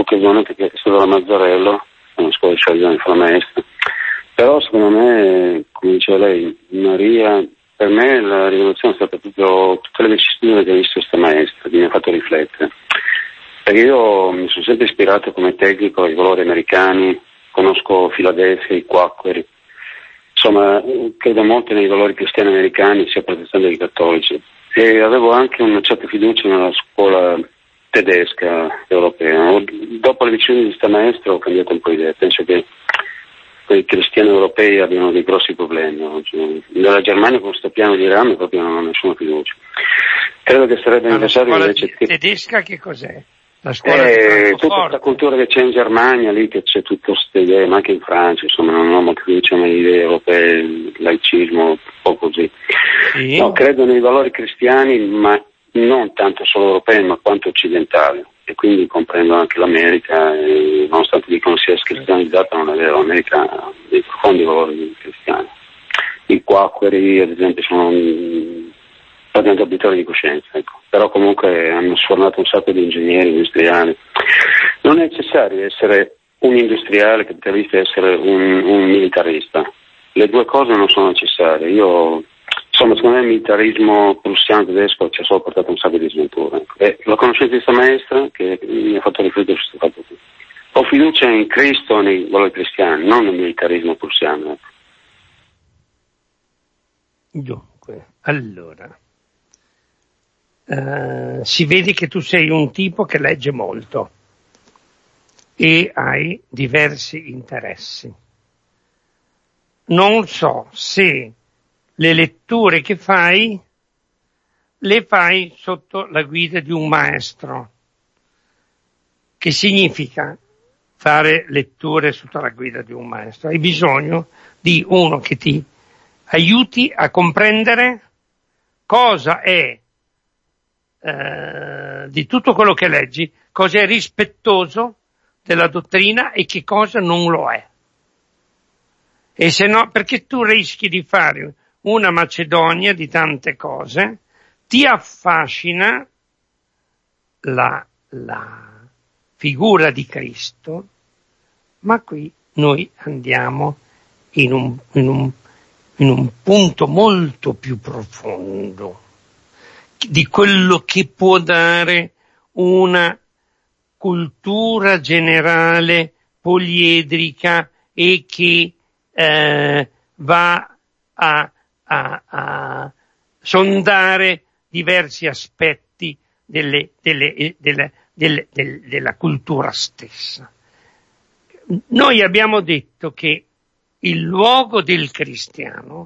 occasionalmente che è stato la Mazzarello, una scuola di sciaglione fra maestra, però secondo me, come diceva lei, Maria, per me la rivoluzione è stata proprio tutte le vicissitudini che ho visto questa maestra, che mi ha fatto riflettere, perché io mi sono sempre ispirato come tecnico ai valori americani, conosco Filadelfia, i quacqueri, insomma credo molto nei valori cristiani americani, sia protestanti che cattolici, e avevo anche una certa fiducia nella scuola tedesca europea. Dopo le vicende di questa maestra ho cambiato un po' idea, penso che i cristiani europei abbiano dei grossi problemi oggi. Nella Germania con questo piano di rame proprio non ho nessuna fiducia. Credo che sarebbe Ma necessario la invece... scuola tedesca che cos'è? La scuola eh, di tutta questa cultura che c'è in Germania lì, che c'è tutte queste idee, ma anche in Francia, insomma non ho molto fiducia nelle idee europee, il laicismo, un po' così. Sì. No, credo nei valori cristiani, ma non tanto solo europei, ma quanto occidentali, e quindi comprendo anche l'America, e, nonostante dicono sia cristianizzata, non è vero, l'America ha dei profondi valori cristiani. I quacqueri, ad esempio, sono praticamente abitori di coscienza, ecco. Però comunque hanno sfornato un sacco di ingegneri industriali. Non è necessario essere un industriale capitalista e essere un, un militarista. Le due cose non sono necessarie. Io, insomma, secondo me il militarismo prussiano tedesco ci ha solo portato un sacco di sventure. E la conoscenza di questa maestra che mi ha fatto riflettere su questo fatto qui. Ho fiducia in Cristo e nei valori cristiani, non nel militarismo prussiano. Dunque, allora, uh, si vede che tu sei un tipo che legge molto e hai diversi interessi. Non so se le letture che fai le fai sotto la guida di un maestro. Che significa fare letture sotto la guida di un maestro? Hai bisogno di uno che ti aiuti a comprendere cosa è eh, di tutto quello che leggi, cosa è rispettoso della dottrina e che cosa non lo è. E se no, perché tu rischi di fare una Macedonia di tante cose, ti affascina la, la figura di Cristo, ma qui noi andiamo in un, in un, in un punto molto più profondo di quello che può dare una cultura generale poliedrica e che eh, va a, a, a sondare diversi aspetti delle, delle, delle, delle, delle, della cultura stessa. Noi abbiamo detto che il luogo del cristiano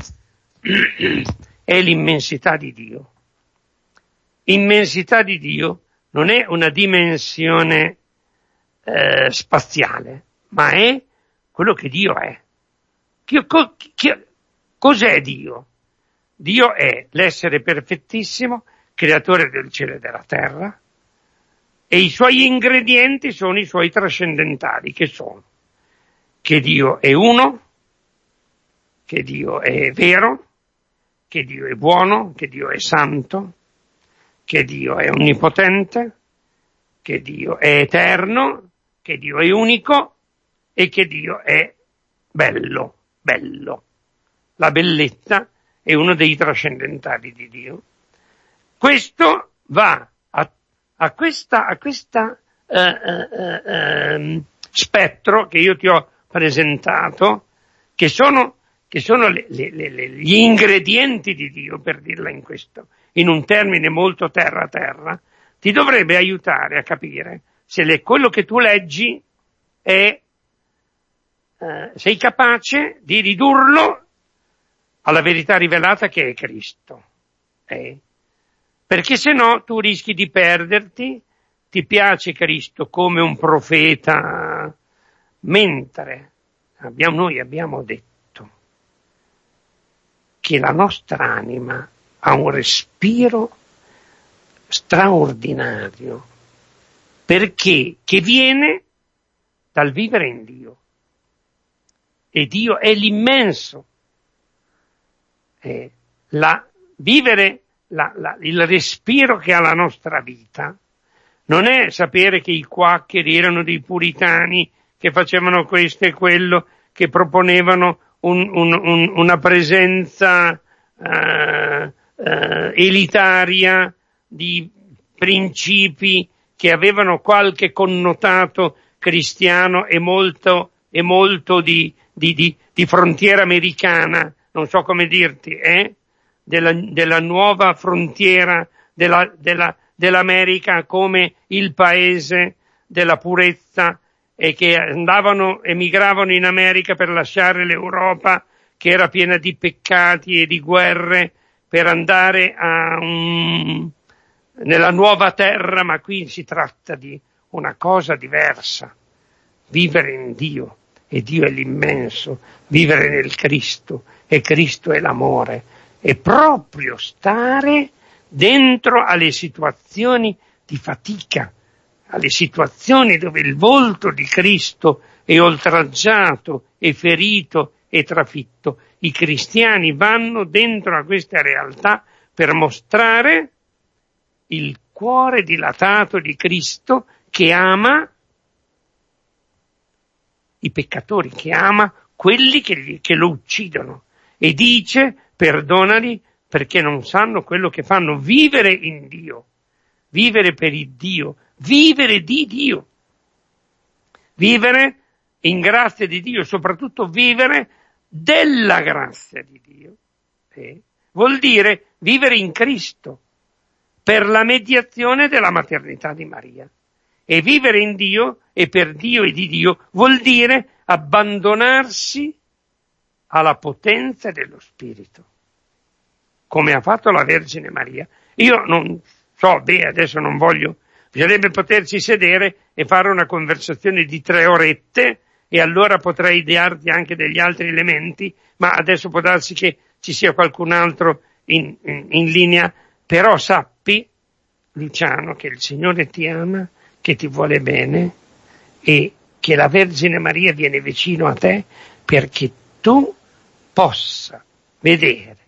è l'immensità di Dio. Immensità di Dio non è una dimensione eh, spaziale, ma è quello che Dio è. Che, che, cos'è Dio? Dio è l'essere perfettissimo, creatore del cielo e della terra, e i suoi ingredienti sono i suoi trascendentali, che sono che Dio è uno, che Dio è vero, che Dio è buono, che Dio è santo, che Dio è onnipotente, che Dio è eterno, che Dio è unico e che Dio è bello, bello. La bellezza è uno dei trascendentali di Dio. Questo va a, a questa, a questa eh, eh, eh, spettro che io ti ho presentato, che sono, che sono le, le, le, gli ingredienti di Dio, per dirla in questo, in un termine molto terra terra, ti dovrebbe aiutare a capire se le, quello che tu leggi è, eh, sei capace di ridurlo alla verità rivelata che è Cristo. Eh? Perché se no tu rischi di perderti, ti piace Cristo come un profeta, mentre abbiamo, noi abbiamo detto che la nostra anima ha un respiro straordinario, perché che viene dal vivere in Dio. E Dio è l'immenso. Eh, la, vivere la, la, il respiro che ha la nostra vita non è sapere che i quaccheri erano dei puritani che facevano questo e quello, che proponevano un, un, un, una presenza uh, uh, elitaria di principi che avevano qualche connotato cristiano e molto, e molto di, di, di, di frontiera americana, non so come dirti, eh? della, della nuova frontiera della, della, dell'America come il paese della purezza, e che andavano, emigravano in America per lasciare l'Europa che era piena di peccati e di guerre, per andare a un, nella nuova terra, ma qui si tratta di una cosa diversa, vivere in Dio, e Dio è l'immenso, vivere nel Cristo, e Cristo è l'amore, e proprio stare dentro alle situazioni di fatica, alle situazioni dove il volto di Cristo è oltraggiato, è ferito e trafitto. I cristiani vanno dentro a queste realtà per mostrare il cuore dilatato di Cristo, che ama i peccatori, che ama quelli che, che lo uccidono, e dice: perdonali perché non sanno quello che fanno. Vivere in Dio, vivere per il Dio, vivere di Dio, vivere in grazia di Dio, soprattutto vivere della grazia di Dio, eh? Vuol dire vivere in Cristo per la mediazione della maternità di Maria. E vivere in Dio e per Dio e di Dio vuol dire abbandonarsi alla potenza dello Spirito, come ha fatto la Vergine Maria. Io non so, beh, adesso non voglio, bisognerebbe poterci sedere e fare una conversazione di tre orette, e allora potrei darti anche degli altri elementi, ma adesso può darsi che ci sia qualcun altro in, in, in linea. Però sappi, Luciano, che il Signore ti ama, che ti vuole bene, e che la Vergine Maria viene vicino a te perché tu possa vedere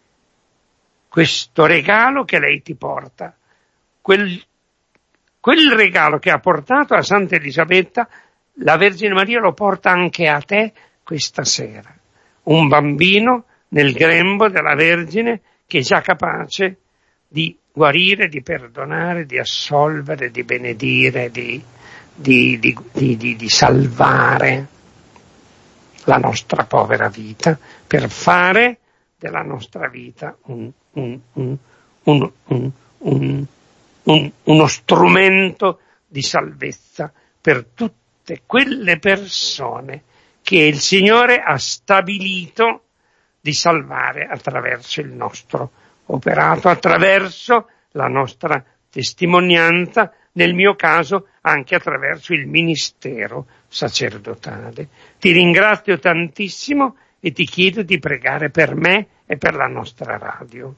questo regalo che lei ti porta, quel, quel regalo che ha portato a Santa Elisabetta, la Vergine Maria lo porta anche a te questa sera. Un bambino nel grembo della Vergine che è già capace di guarire, di perdonare, di assolvere, di benedire, di, di, di, di, di, di salvare la nostra povera vita, per fare della nostra vita un, un, un, un, un, un, un, uno strumento di salvezza per tutte quelle persone che il Signore ha stabilito di salvare attraverso il nostro operato, attraverso la nostra testimonianza, nel mio caso anche attraverso il ministero sacerdotale. Ti ringrazio tantissimo e ti chiedo di pregare per me e per la nostra radio.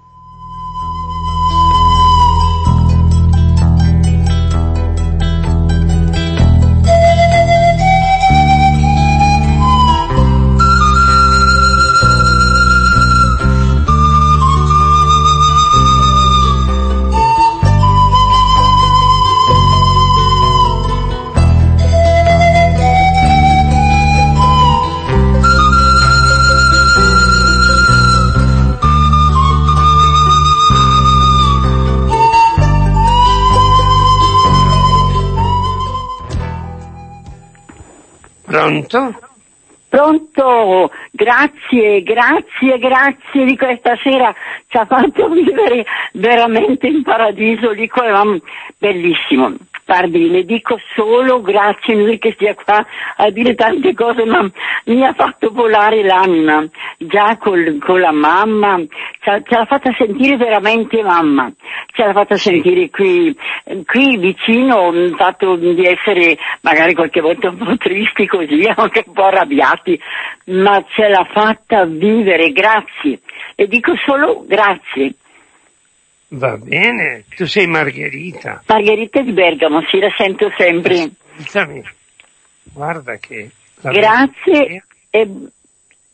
Pronto? Pronto, grazie, grazie, grazie di questa sera, ci ha fatto vivere veramente in paradiso, dico, bellissimo. Guardi, le dico solo grazie, non è che stia qua a dire tante cose, ma mi ha fatto volare l'anima, già col, con la mamma, ce l'ha fatta sentire veramente mamma, ce l'ha fatta sentire qui, qui vicino, il fatto di essere magari qualche volta un po' tristi così, anche un po' arrabbiati, ma ce l'ha fatta vivere, grazie, e dico solo grazie. Va bene, tu sei Margherita. Margherita di Bergamo, sì, la sento sempre. Ascoltami, guarda che... Grazie, e,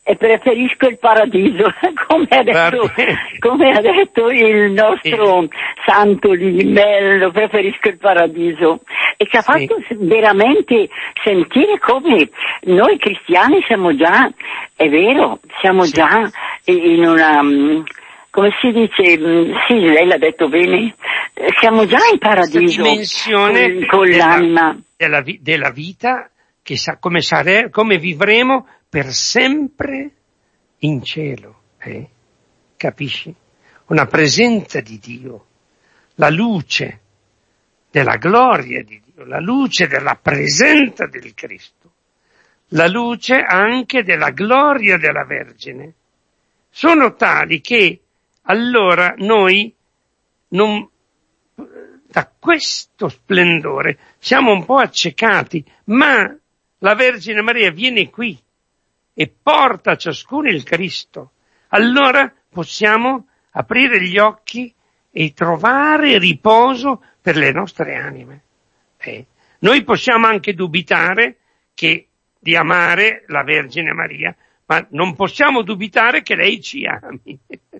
e preferisco il paradiso, come ha detto, come ha detto il nostro sì. santo lì, bello, preferisco il paradiso, e ci ha sì. fatto veramente sentire come noi cristiani siamo già, è vero, siamo sì. già in una, come si dice, sì, lei l'ha detto bene, siamo già in paradiso dimensione con, con della, l'anima della, della vita, che sa come, sare, come vivremo per sempre in cielo, eh? Capisci? Una presenza di Dio, la luce della gloria di Dio, la luce della presenza del Cristo, la luce anche della gloria della Vergine, sono tali che allora noi non, da questo splendore siamo un po' accecati, ma la Vergine Maria viene qui e porta a ciascuno il Cristo. Allora possiamo aprire gli occhi e trovare riposo per le nostre anime. Eh. Noi possiamo anche dubitare che, di amare la Vergine Maria, ma non possiamo dubitare che lei ci ami.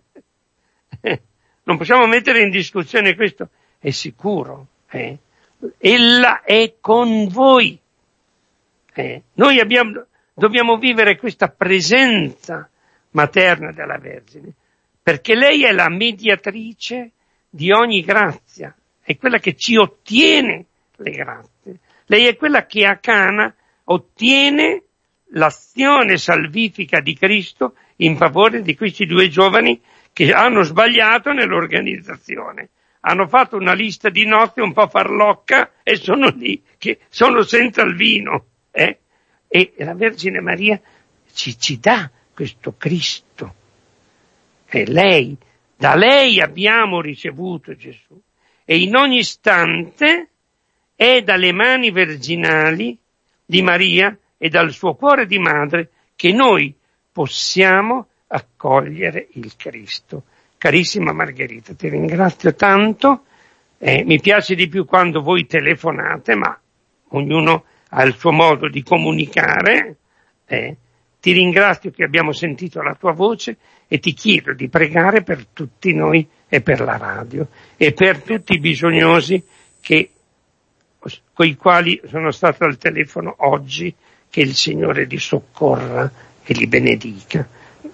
Non possiamo mettere in discussione questo, è sicuro. Eh. Ella è con voi. Eh. Noi abbiamo... Dobbiamo vivere questa presenza materna della Vergine, perché lei è la mediatrice di ogni grazia, è quella che ci ottiene le grazie. Lei è quella che a Cana ottiene l'azione salvifica di Cristo in favore di questi due giovani che hanno sbagliato nell'organizzazione. Hanno fatto una lista di nozze un po' farlocca e sono lì, che sono senza il vino, eh? E la Vergine Maria ci, ci dà questo Cristo. E lei, da lei abbiamo ricevuto Gesù. E in ogni istante è dalle mani virginali di Maria e dal suo cuore di madre che noi possiamo accogliere il Cristo. Carissima Margherita, ti ringrazio tanto. Eh, mi piace di più quando voi telefonate, ma ognuno ha il suo modo di comunicare, eh, ti ringrazio che abbiamo sentito la tua voce e ti chiedo di pregare per tutti noi e per la radio e per tutti i bisognosi che, con i quali sono stato al telefono oggi, che il Signore li soccorra e li benedica.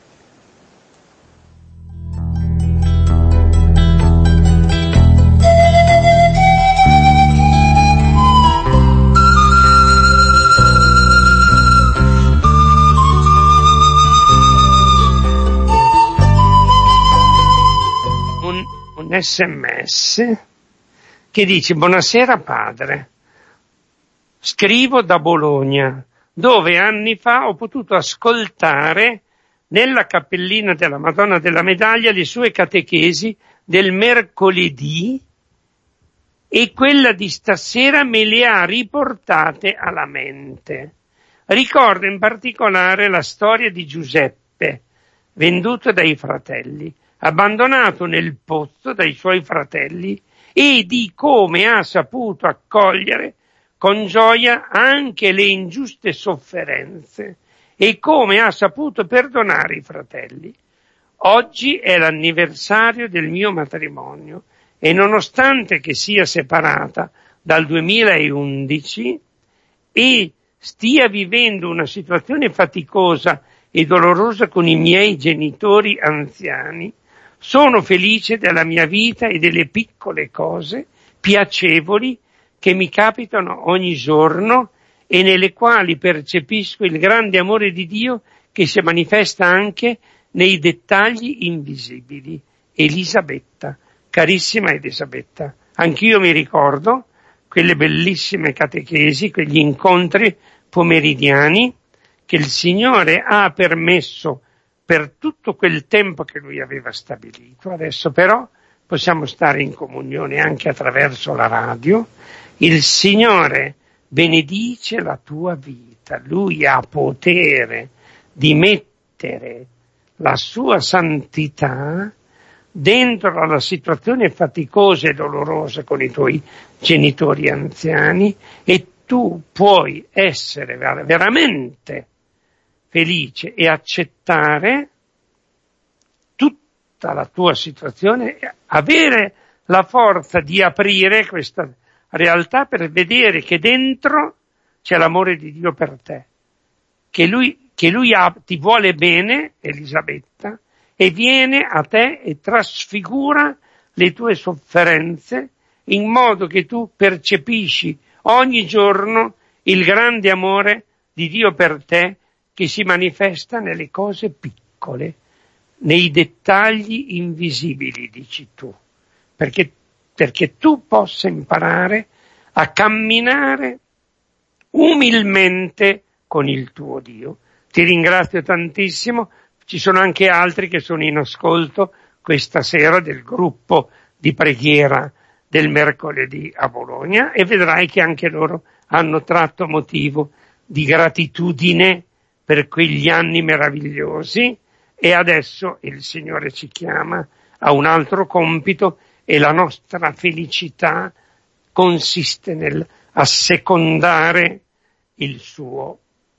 Un sms che dice: buonasera padre, scrivo da Bologna, dove anni fa ho potuto ascoltare nella cappellina della Madonna della Medaglia le sue catechesi del mercoledì e quella di stasera me le ha riportate alla mente. Ricordo in particolare la storia di Giuseppe, venduto dai fratelli, abbandonato nel pozzo dai suoi fratelli, e di come ha saputo accogliere con gioia anche le ingiuste sofferenze e come ha saputo perdonare i fratelli. Oggi è l'anniversario del mio matrimonio e nonostante che sia separata dal duemilaundici e stia vivendo una situazione faticosa e dolorosa con i miei genitori anziani, sono felice della mia vita e delle piccole cose piacevoli che mi capitano ogni giorno e nelle quali percepisco il grande amore di Dio che si manifesta anche nei dettagli invisibili. Elisabetta, carissima Elisabetta, anch'io mi ricordo quelle bellissime catechesi, quegli incontri pomeridiani che il Signore ha permesso per tutto quel tempo che Lui aveva stabilito. Adesso però possiamo stare in comunione anche attraverso la radio. Il Signore benedice la tua vita, Lui ha potere di mettere la sua santità dentro alla situazione faticosa e dolorosa con i tuoi genitori anziani, e tu puoi essere veramente felice e accettare tutta la tua situazione, avere la forza di aprire questa realtà per vedere che dentro c'è l'amore di Dio per te, che lui, che lui ha, ti vuole bene, Elisabetta, e viene a te e trasfigura le tue sofferenze in modo che tu percepisci ogni giorno il grande amore di Dio per te che si manifesta nelle cose piccole, nei dettagli invisibili, dici tu, perché, perché tu possa imparare a camminare umilmente con il tuo Dio. Ti ringrazio tantissimo, ci sono anche altri che sono in ascolto questa sera del gruppo di preghiera del mercoledì a Bologna e vedrai che anche loro hanno tratto motivo di gratitudine per quegli anni meravigliosi e adesso il Signore ci chiama a un altro compito e la nostra felicità consiste nel assecondare il suo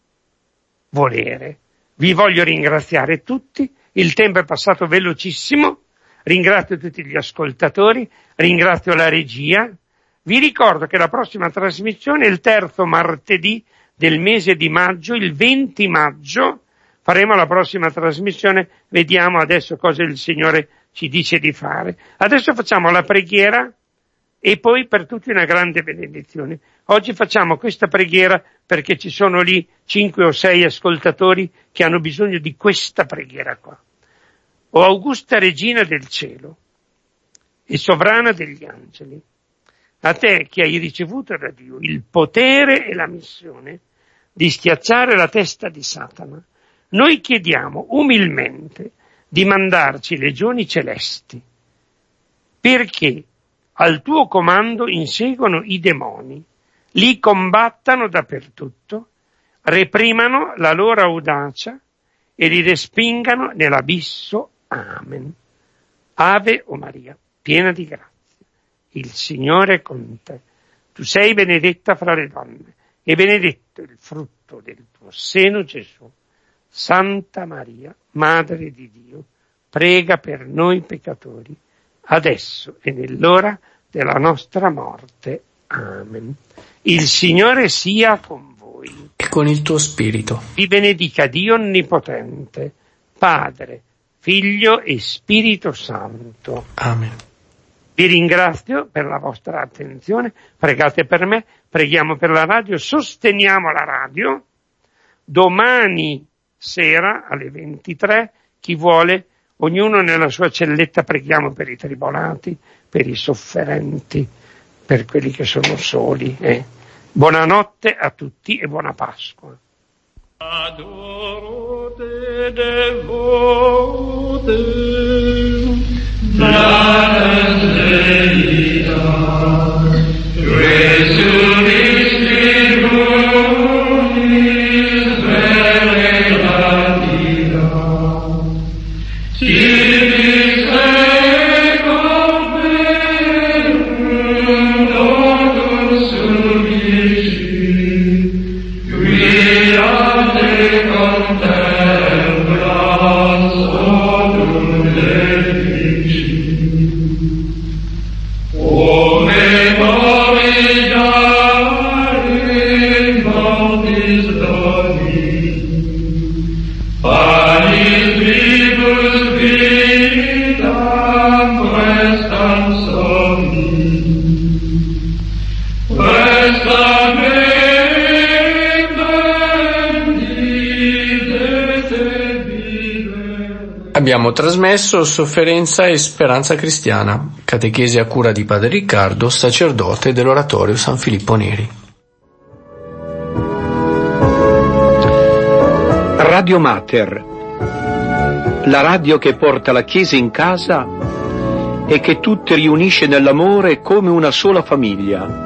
volere. Vi voglio ringraziare tutti, il tempo è passato velocissimo, ringrazio tutti gli ascoltatori, ringrazio la regia, vi ricordo che la prossima trasmissione è il terzo martedì del mese di maggio, il venti maggio, faremo la prossima trasmissione, vediamo adesso cosa il Signore ci dice di fare. Adesso facciamo la preghiera e poi per tutti una grande benedizione. Oggi facciamo questa preghiera perché ci sono lì cinque o sei ascoltatori che hanno bisogno di questa preghiera qua. O Augusta Regina del Cielo e Sovrana degli Angeli, a te che hai ricevuto da Dio il potere e la missione di schiacciare la testa di Satana, noi chiediamo umilmente di mandarci legioni celesti, perché al tuo comando inseguono i demoni, li combattano dappertutto, reprimano la loro audacia e li respingano nell'abisso. Amen. Ave o Maria, piena di grazia, il Signore è con te. Tu sei benedetta fra le donne e benedetto il frutto del tuo seno, Gesù. Santa Maria, Madre di Dio, prega per noi peccatori, adesso e nell'ora della nostra morte. Amen. Il Signore sia con voi. E con il tuo spirito. Vi benedica Dio Onnipotente, Padre, Figlio e Spirito Santo. Amen. Vi ringrazio per la vostra attenzione, pregate per me, preghiamo per la radio, sosteniamo la radio. Domani sera alle ventitré, chi vuole, ognuno nella sua celletta preghiamo per i tribolati, per i sofferenti, per quelli che sono soli. Eh. Buonanotte a tutti e buona Pasqua. Adoro te, devo te, Abbiamo trasmesso Sofferenza e Speranza Cristiana, catechesi a cura di Padre Riccardo, sacerdote dell'Oratorio San Filippo Neri. Radio Mater, la radio che porta la Chiesa in casa e che tutti riunisce nell'amore come una sola famiglia.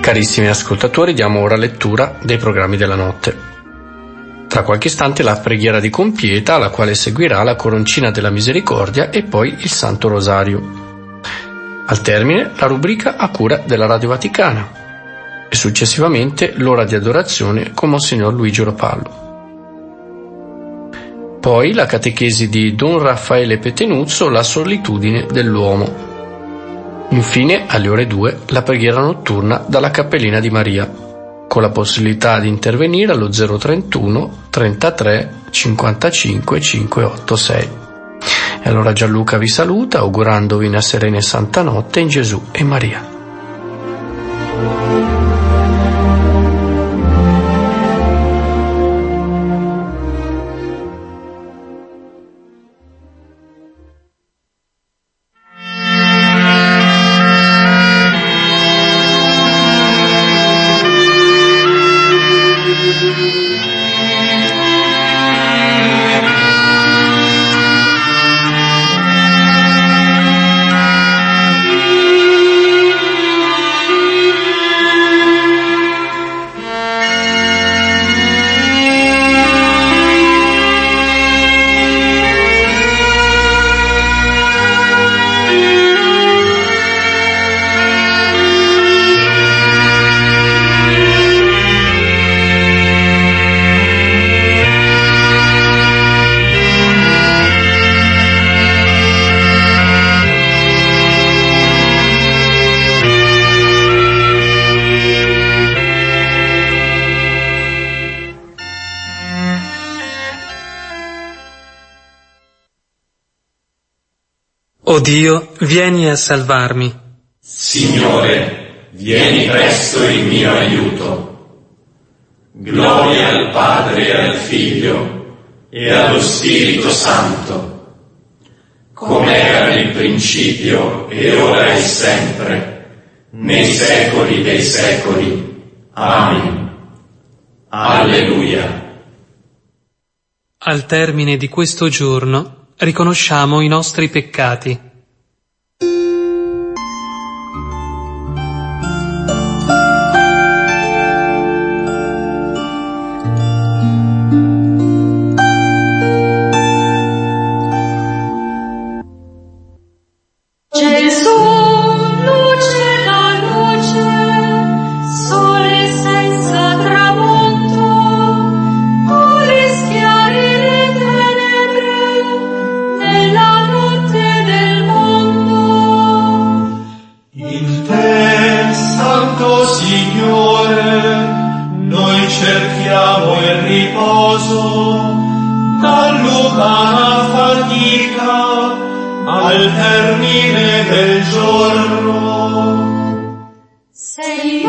Carissimi ascoltatori, diamo ora lettura dei programmi della notte. Tra qualche istante la preghiera di compieta, alla quale seguirà la coroncina della misericordia e poi il Santo Rosario. Al termine la rubrica a cura della Radio Vaticana e successivamente l'ora di adorazione con Monsignor Luigi Ropallo. Poi la catechesi di Don Raffaele Petenuzzo, La solitudine dell'uomo. Infine, alle ore due, la preghiera notturna dalla Cappellina di Maria, con la possibilità di intervenire allo zero trentuno trentatré cinquantacinque cinquecentottantasei. E allora Gianluca vi saluta, augurandovi una serena e santa notte in Gesù e Maria. O Dio, vieni a salvarmi. Signore, vieni presto in mio aiuto. Gloria al Padre e al Figlio e allo Spirito Santo, come era nel principio e ora e sempre, nei secoli dei secoli. Amen. Alleluia. Al termine di questo giorno riconosciamo i nostri peccati. Al termine del giorno, sei